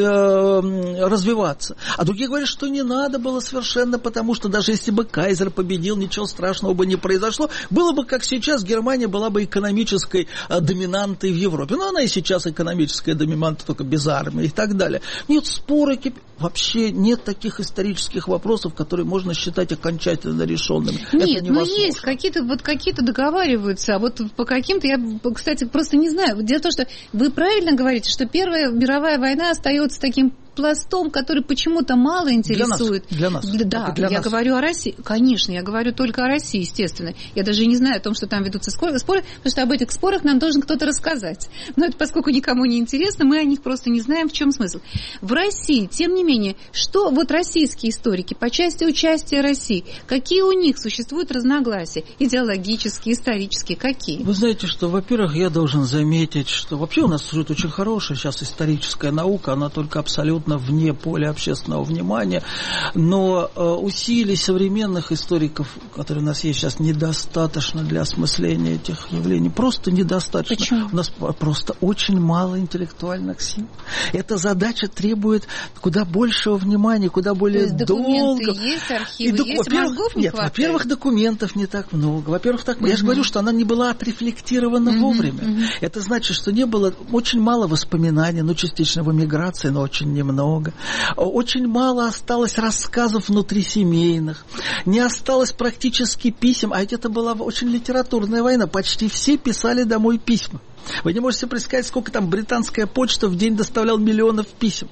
э, развиваться. А другие говорят, что не надо было совершенно, потому что даже если бы кайзер победил, ничего страшного бы не произошло. Было бы, как сейчас, Германия была бы экономической э, доминантой в Европе. Но она и сейчас экономическая доминанта, только без армии и так далее. Нет, споры кипят. Вообще нет таких исторических вопросов, которые можно считать окончательно решенными. Нет, но есть какие-то, вот какие-то договариваются, а вот по каким-то, я, кстати, просто не знаю. Дело в том, что вы правильно говорите, что Первая мировая война остается таким пластом, который почему-то мало интересует. Для нас. Для нас. Да, для я нас. говорю о России. Конечно, я говорю только о России, естественно. Я даже не знаю о том, что там ведутся споры, потому что об этих спорах нам должен кто-то рассказать. Но это поскольку никому не интересно, мы о них просто не знаем, в чем смысл. В России, тем не менее, что вот российские историки по части участия России, какие у них существуют разногласия? Идеологические, исторические, какие? Вы знаете, что, во-первых, я должен заметить, что вообще у нас существует очень хорошая сейчас историческая наука, она только абсолютно вне поля общественного внимания, но э, усилий современных историков, которые у нас есть сейчас, недостаточно для осмысления этих явлений. Просто недостаточно. Почему? У нас просто очень мало интеллектуальных сил. Эта задача требует куда большего внимания, куда более долго. Документы есть, архивы доку... есть, мозгов не Нет, хватает? во-первых, документов не так много. Во-первых, так... uh-huh. я же говорю, что она не была отрефлектирована uh-huh. вовремя. Uh-huh. Это значит, что не было очень мало воспоминаний, ну, частично в эмиграции, но очень немного. Много. Очень мало осталось рассказов внутрисемейных. Не осталось практически писем. А ведь это была очень литературная война. Почти все писали домой письма. Вы не можете себе представить, сколько там британская почта в день доставляла миллионов писем.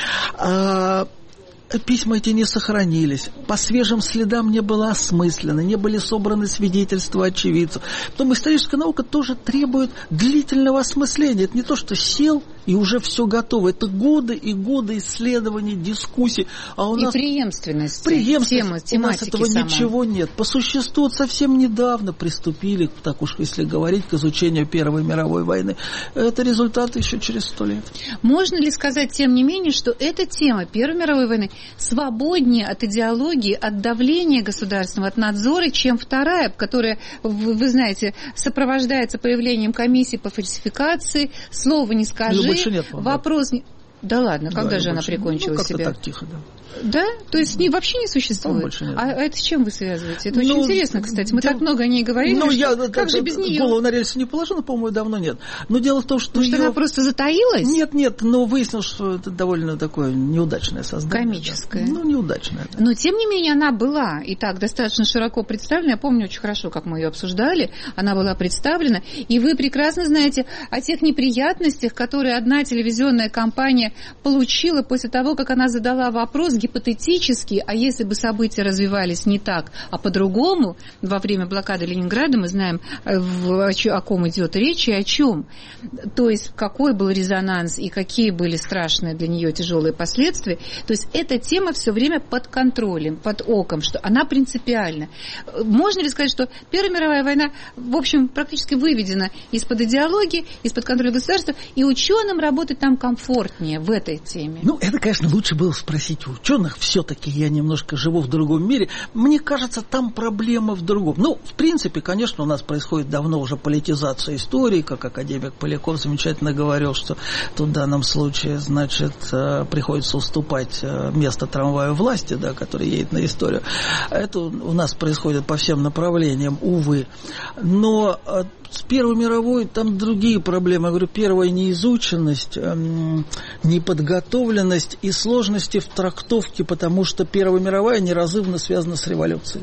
А... Письма эти не сохранились, по свежим следам не было осмысленно, не были собраны свидетельства очевидцев. Потом историческая наука тоже требует длительного осмысления. Это не то, что сел и уже все готово. Это годы и годы исследований, дискуссий. А у и нас преемственность. Преемственность. Темы, у нас этого самой. Ничего нет. По существу вот совсем недавно приступили, так уж если говорить, к изучению Первой мировой войны. Это результат еще через сто лет. Можно ли сказать, тем не менее, что эта тема Первой мировой войны свободнее от идеологии, от давления государственного, от надзора, чем вторая, которая, вы знаете, сопровождается появлением комиссии по фальсификации, слова не скажи, больше нет, вопрос не... Да ладно, когда да, же она больше... прикончила ну, как-то себя? так тихо, да. Да? То есть не, вообще не существует? Больше нет. А это с чем вы связываете? Это ну, очень интересно, кстати. Мы дел... так много о ней говорили, ну, что я, как так, же без нее? Голову на рельсы не положу, но, по-моему, давно нет. Но дело в том, что... Может, ее... она просто затаилась? Нет, нет, но выяснилось, что это довольно такое неудачное создание. Комическое. Да. Ну, неудачное. Да. Но, тем не менее, она была и так достаточно широко представлена. Я помню очень хорошо, как мы ее обсуждали. Она была представлена. И вы прекрасно знаете о тех неприятностях, которые одна телевизионная компания получила после того, как она задала вопрос гипотетически, а если бы события развивались не так, а по-другому, во время блокады Ленинграда, мы знаем, в, о ком идет речь и о чем. То есть, какой был резонанс и какие были страшные для нее тяжелые последствия. То есть, эта тема все время под контролем, под оком, что она принципиальна. Можно ли сказать, что Первая мировая война, в общем, практически выведена из-под идеологии, из-под контроля государства, и ученым работать там комфортнее? мнение в этой теме? Ну, это, конечно, лучше было спросить у ученых. Все-таки я немножко живу в другом мире. Мне кажется, там проблема в другом. Ну, в принципе, конечно, у нас происходит давно уже политизация истории, как академик Поляков замечательно говорил, что тут в данном случае, значит, приходится уступать место трамваю власти, да, который едет на историю. Это у нас происходит по всем направлениям, увы. Но с Первой мировой там другие проблемы. Я говорю, первая неизученность, неподготовленность и сложности в трактовке, потому что Первая мировая неразрывно связана с революцией.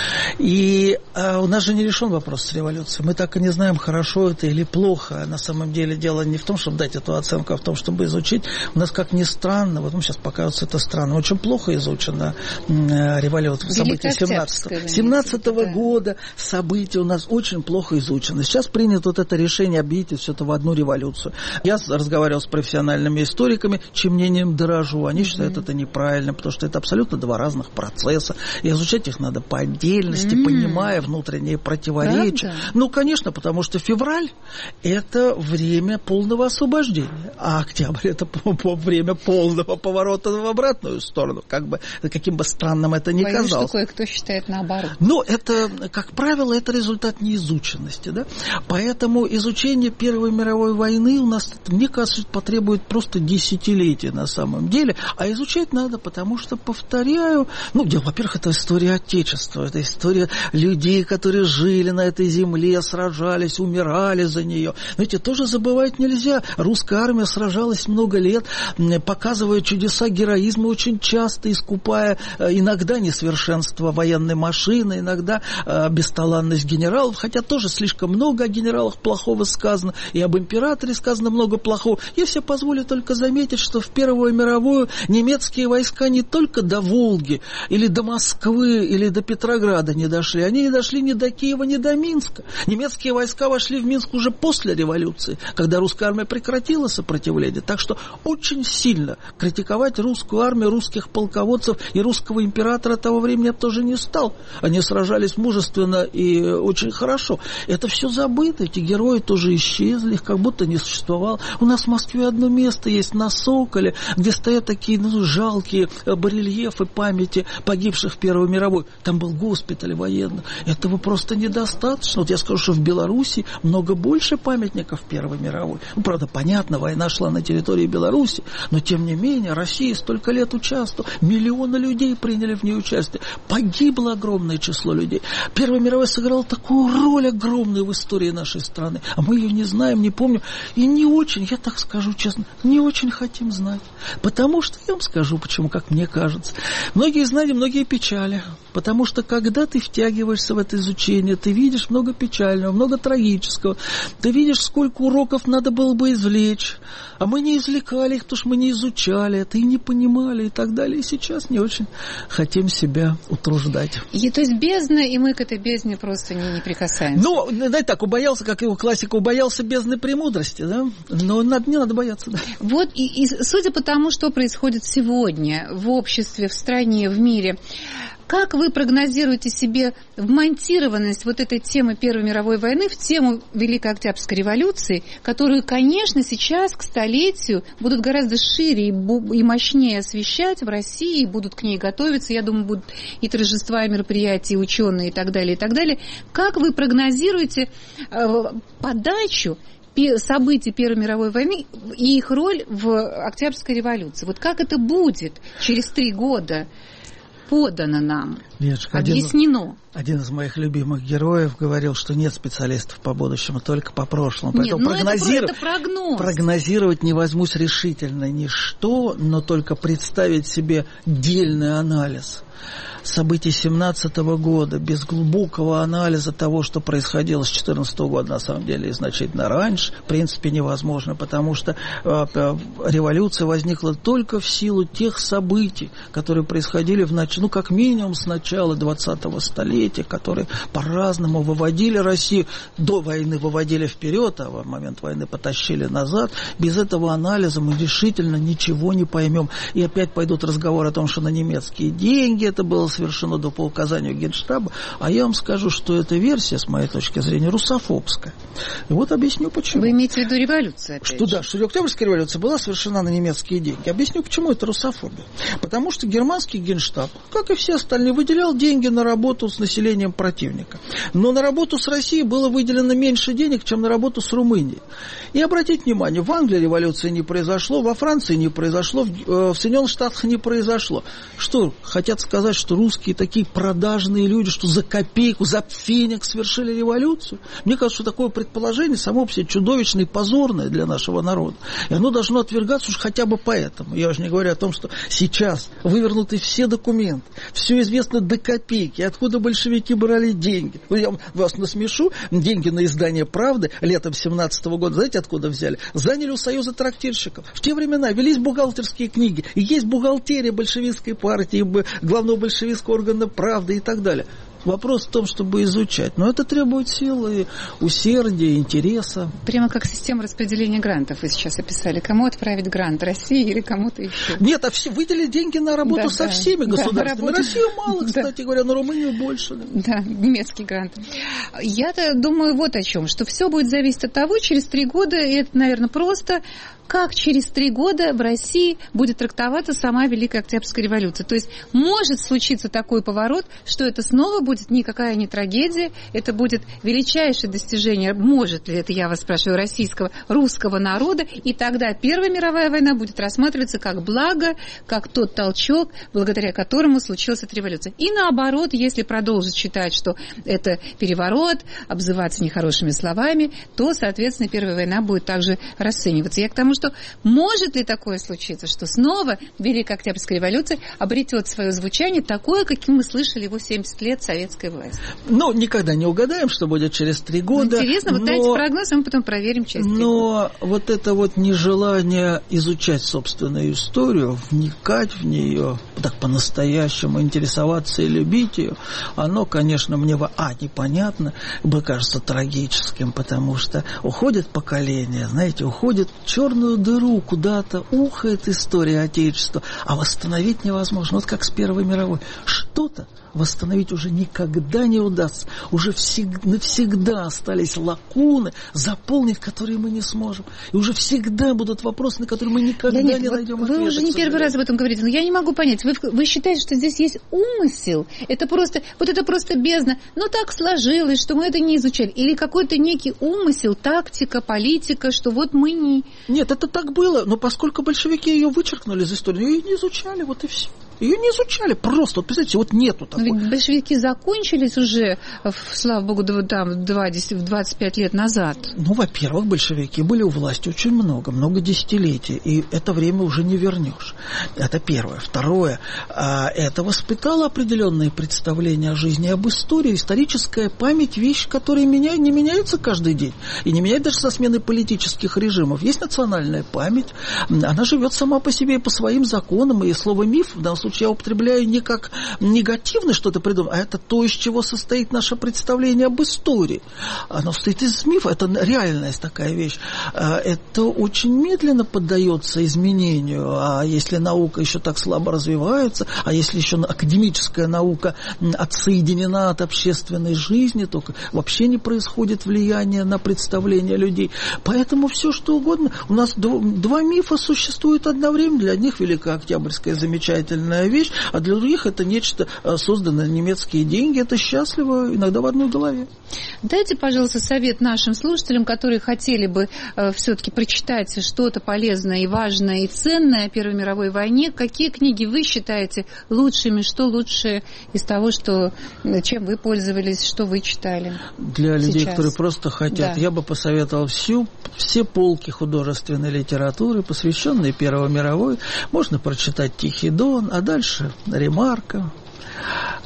И а, у нас же не решен вопрос с революцией. Мы так и не знаем, хорошо это или плохо. На самом деле дело не в том, чтобы дать эту оценку, а в том, чтобы изучить. У нас, как ни странно, вот ну, сейчас покажется это странно, очень плохо изучена революция, события семнадцатого года, события у нас очень плохо изучены. Сейчас принято вот это решение объединить все это в одну революцию. Я разговаривал с профессиональными историками, чьим мнением дорожу. Они считают mm-hmm. это неправильно, потому что это абсолютно два разных процесса. И изучать их надо по отдельности, mm-hmm. понимая внутренние противоречия. Правда? Ну, конечно, потому что февраль – это время полного освобождения, а октябрь – это время полного поворота в обратную сторону. Как бы, каким бы странным это ни Боюсь, казалось. Боюсь, что кое-кто считает наоборот. Но это, как правило, это результат неизученности, да? Поэтому изучение Первой мировой войны у нас, мне кажется, потребует просто десятилетия на самом деле. А изучать надо, потому что, повторяю, ну, дело, во-первых, это история Отечества, это история людей, которые жили на этой земле, сражались, умирали за нее. Но эти тоже забывать нельзя. Русская армия сражалась много лет, показывая чудеса героизма очень часто, искупая иногда несовершенство военной машины, иногда бесталанность генералов, хотя тоже слишком много о генералах плохого сказано, и об императоре сказано много плохого. Я себе позволю только заметить, что в Первую мировую немецкие войска не только до Волги, или до Москвы, или до Петрограда не дошли, они не дошли ни до Киева, ни до Минска. Немецкие войска вошли в Минск уже после революции, когда русская армия прекратила сопротивление. Так что очень сильно критиковать русскую армию, русских полководцев и русского императора того времени я тоже не стал. Они сражались мужественно и очень хорошо. Это все забыто, эти герои тоже исчезли, их как будто не существовало. У нас в Москве одно место есть на Соколе, где стоят такие ну, жалкие барельефы памяти погибших в Первой мировой. Там был госпиталь военный. Этого просто недостаточно. Вот я скажу, что в Беларуси много больше памятников Первой мировой. Ну, правда, понятно, война шла на территории Беларуси, но тем не менее Россия столько лет участвовала, миллионы людей приняли в ней участие. Погибло огромное число людей. Первая мировая сыграла такую роль огромную в истории нашей страны, а мы ее не знаем, не помним, и не очень, я так скажу честно, не очень хотим знать. Потому что, я вам скажу, почему, как мне кажется, многие знания, многие печали. Потому что, когда ты втягиваешься в это изучение, ты видишь много печального, много трагического, ты видишь, сколько уроков надо было бы извлечь, а мы не извлекали их, потому что мы не изучали это и не понимали, и так далее. И сейчас не очень хотим себя утруждать. И, то есть бездна, и мы к этой бездне просто не, не прикасаемся. Ну, знаете, так, убоялся, как его классика, убоялся бездны премудрости, да? Но надо, не надо бояться, да. Вот, и, и судя по тому, что происходит сегодня в обществе, в стране, в мире, как вы прогнозируете себе вмонтированность вот этой темы Первой мировой войны в тему Великой Октябрьской революции, которую, конечно, сейчас к столетию будут гораздо шире и мощнее освещать в России, будут к ней готовиться, я думаю, будут и торжества, и мероприятия, и ученые, и так далее, и так далее. Как вы прогнозируете подачу событий Первой мировой войны и их роль в Октябрьской революции? Вот как это будет через три года подано нам, Леночка, объяснено? Один, один из моих любимых героев говорил, что нет специалистов по будущему, только по прошлому. Нет, Поэтому прогнозировать, это, это прогноз. прогнозировать не возьмусь решительно ничто, но только представить себе дельный анализ событий семнадцатого года, без глубокого анализа того, что происходило с четырнадцатого года, на самом деле, и значительно раньше, в принципе, невозможно, потому что э, революция возникла только в силу тех событий, которые происходили в нач... ну, как минимум, с начала двадцатого столетия, которые по-разному выводили Россию, до войны выводили вперед, а в момент войны потащили назад. Без этого анализа мы решительно ничего не поймем. И опять пойдут разговоры о том, что на немецкие деньги это было совершено по указанию Генштаба, а я вам скажу, что эта версия, с моей точки зрения, русофобская. И вот объясню, почему. Вы имеете в виду революцию? Что да, что Октябрьская революция была совершена на немецкие деньги. Объясню, почему это русофобия. Потому что германский Генштаб, как и все остальные, выделял деньги на работу с населением противника. Но на работу с Россией было выделено меньше денег, чем на работу с Румынией. И обратите внимание, в Англии революции не произошло, во Франции не произошло, в, в Соединенных Штатах не произошло. Что, хотят сказать, что русские такие продажные люди, что за копейку, за пфеник совершили революцию? Мне кажется, что такое предположение само по себе чудовищное и позорное для нашего народа. И оно должно отвергаться уж хотя бы поэтому. Я уже не говорю о том, что сейчас вывернуты все документы, все известно до копейки, откуда большевики брали деньги. Я вас насмешу, деньги на издание «Правды» летом семнадцатого года, знаете, откуда взяли? Заняли у Союза трактирщиков. В те времена велись бухгалтерские книги, и есть бухгалтерия большевистской партии, главного большевистского органа «Правды» и так далее. Вопрос в том, чтобы изучать. Но это требует силы, усердия, интереса. Прямо как система распределения грантов вы сейчас описали. Кому отправить грант? России или кому-то еще? Нет, а все выделили деньги на работу да, со да, всеми государствами. Да, Россию мало, кстати да. говоря, на Румынию больше. Да, да немецкий грант. Я-то думаю вот о чем, что все будет зависеть от того, через три года, и это, наверное, просто... как через три года в России будет трактоваться сама Великая Октябрьская революция. То есть может случиться такой поворот, что это снова будет никакая не трагедия, это будет величайшее достижение, может ли это, я вас спрашиваю, российского, русского народа, и тогда Первая мировая война будет рассматриваться как благо, как тот толчок, благодаря которому случилась эта революция. И наоборот, если продолжить считать, что это переворот, обзываться нехорошими словами, то, соответственно, Первая война будет также расцениваться. Я к тому, что может ли такое случиться, что снова Великая Октябрьская революция обретет свое звучание такое, каким мы слышали его семьдесят лет советской власти? Ну, никогда не угадаем, что будет через три года. Ну, интересно, вот но... дайте прогноз, а мы потом проверим через три Но года. Вот это вот нежелание изучать собственную историю, вникать в нее, так по-настоящему интересоваться и любить ее, оно, конечно, мне, а, непонятно, мне кажется трагическим, потому что уходит поколение, знаете, уходит в черную дыру, куда-то ухает история Отечества, а восстановить невозможно. Вот как с Первой мировой. Что-то восстановить уже никогда не удастся. Уже всег... навсегда остались лакуны, заполнить которые мы не сможем. И уже всегда будут вопросы, на которые мы никогда Леонид, не найдем ответа. Вы уже не первый раз об этом говорите, но я не могу понять. Вы, вы считаете, что здесь есть умысел? Это просто, вот это просто бездна. Но так сложилось, что мы это не изучали. Или какой-то некий умысел, тактика, политика, что вот мы не... Нет, это так было, но поскольку большевики ее вычеркнули из истории, ее не изучали, вот и все. Ее не изучали просто. Вот, представляете, вот нету такой. Но ведь большевики закончились уже, слава богу, там, двадцать пять лет назад. Ну, во-первых, большевики были у власти очень много, много десятилетий, и это время уже не вернешь. Это первое. Второе, это воспитало определенные представления о жизни, об истории. Историческая память – вещь, которая меня, не меняется каждый день. И не меняет даже со сменой политических режимов. Есть национальная память, она живет сама по себе, по своим законам, и слово «миф» в данном случае я употребляю не как негативно что-то придумать, а это то, из чего состоит наше представление об истории. Оно состоит из мифа, это реальность такая вещь. Это очень медленно поддается изменению, а если наука еще так слабо развивается, а если еще академическая наука отсоединена от общественной жизни, то вообще не происходит влияние на представление людей. Поэтому все что угодно. У нас два мифа существуют одновременно. Для одних Великая Октябрьская замечательная вещь, а для других это нечто созданное немецкие деньги. Это счастливо иногда в одной голове. Дайте, пожалуйста, совет нашим слушателям, которые хотели бы э, все-таки прочитать что-то полезное и важное и ценное о Первой мировой войне. Какие книги вы считаете лучшими? Что лучше из того, что, чем вы пользовались, что вы читали? Для сейчас? Людей, которые просто хотят, да. Я бы посоветовал всю, все полки художественной литературы, посвященные Первой мировой. Можно прочитать «Тихий Дон», а дальше Ремарка,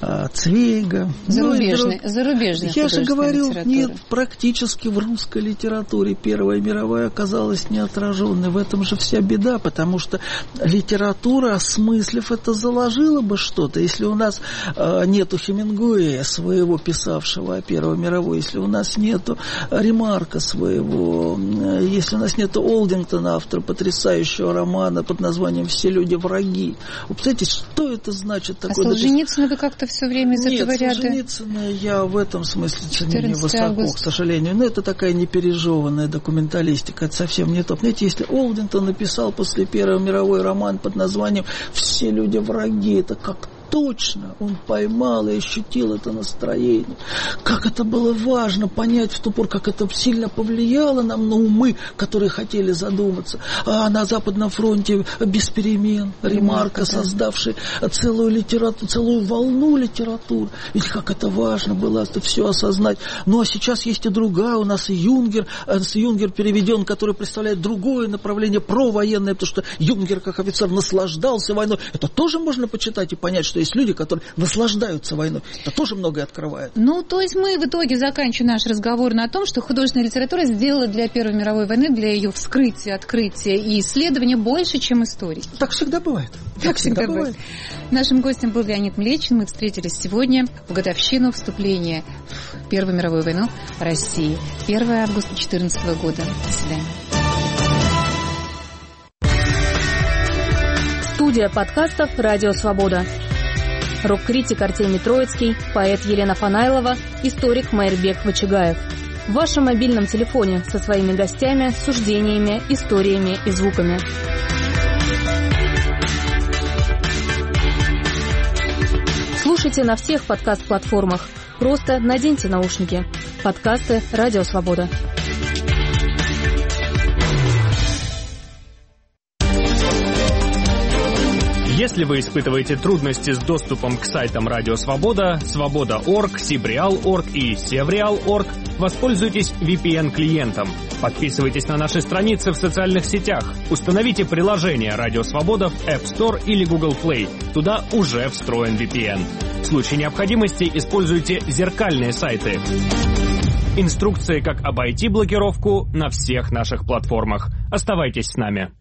Цвейга. Зарубежный, ну, зарубежный. Я же говорю, нет, практически в русской литературе Первая мировая оказалась неотраженной. В этом же вся беда, потому что литература, осмыслив это, заложила бы что-то. Если у нас э, нету Хемингуэя своего, писавшего о Первой мировой, если у нас нету Ремарка своего, э, если у нас нету Олдингтона, автора потрясающего романа под названием «Все люди враги». Вы представляете, что это значит? Такое, а Солженицына вы как-то все время из Нет, этого ряда? Нет, Солженицына я в этом смысле ценю невысоко, к сожалению. Но это такая непережеванная документалистика, это совсем не то. Знаете, если Олдингтон написал после Первой мировой роман под названием «Все люди враги», это как точно он поймал и ощутил это настроение. Как это было важно понять в ту пору, как это сильно повлияло нам на умы, которые хотели задуматься. А на Западном фронте без перемен, Ремарка, создавший целую литературу, целую волну литературы. Ведь как это важно было это все осознать. Ну а сейчас есть и другая, у нас и Юнгер, Юнгер переведен, который представляет другое направление, провоенное, потому что Юнгер как офицер наслаждался войной. Это тоже можно почитать и понять, что есть люди, которые наслаждаются войной. Это тоже многое открывает. Ну, то есть мы в итоге заканчиваем наш разговор на том, что художественная литература сделала для Первой мировой войны, для ее вскрытия, открытия и исследования больше, чем истории. Так всегда бывает. Так, так всегда, всегда бывает. бывает. Нашим гостем был Леонид Млечин. Мы встретились сегодня в годовщину вступления в Первую мировую войну России. первое августа две тысячи четырнадцатого года. До свидания. Студия подкастов «Радио Свобода». Рок-критик Артемий Троицкий, поэт Елена Фанайлова, историк Майрбек Вачигаев. В вашем мобильном телефоне со своими гостями, суждениями, историями и звуками. Слушайте на всех подкаст-платформах. Просто наденьте наушники. Подкасты «Радио Свобода». Если вы испытываете трудности с доступом к сайтам Радио Свобода, Свобода точка орг, Сибреал точка орг и Севреал точка орг, воспользуйтесь ви пи эн-клиентом. Подписывайтесь на наши страницы в социальных сетях. Установите приложение Радио Свобода в App Store или Google Play. Туда уже встроен ви пи эн. В случае необходимости используйте зеркальные сайты. Инструкции, как обойти блокировку, на всех наших платформах. Оставайтесь с нами.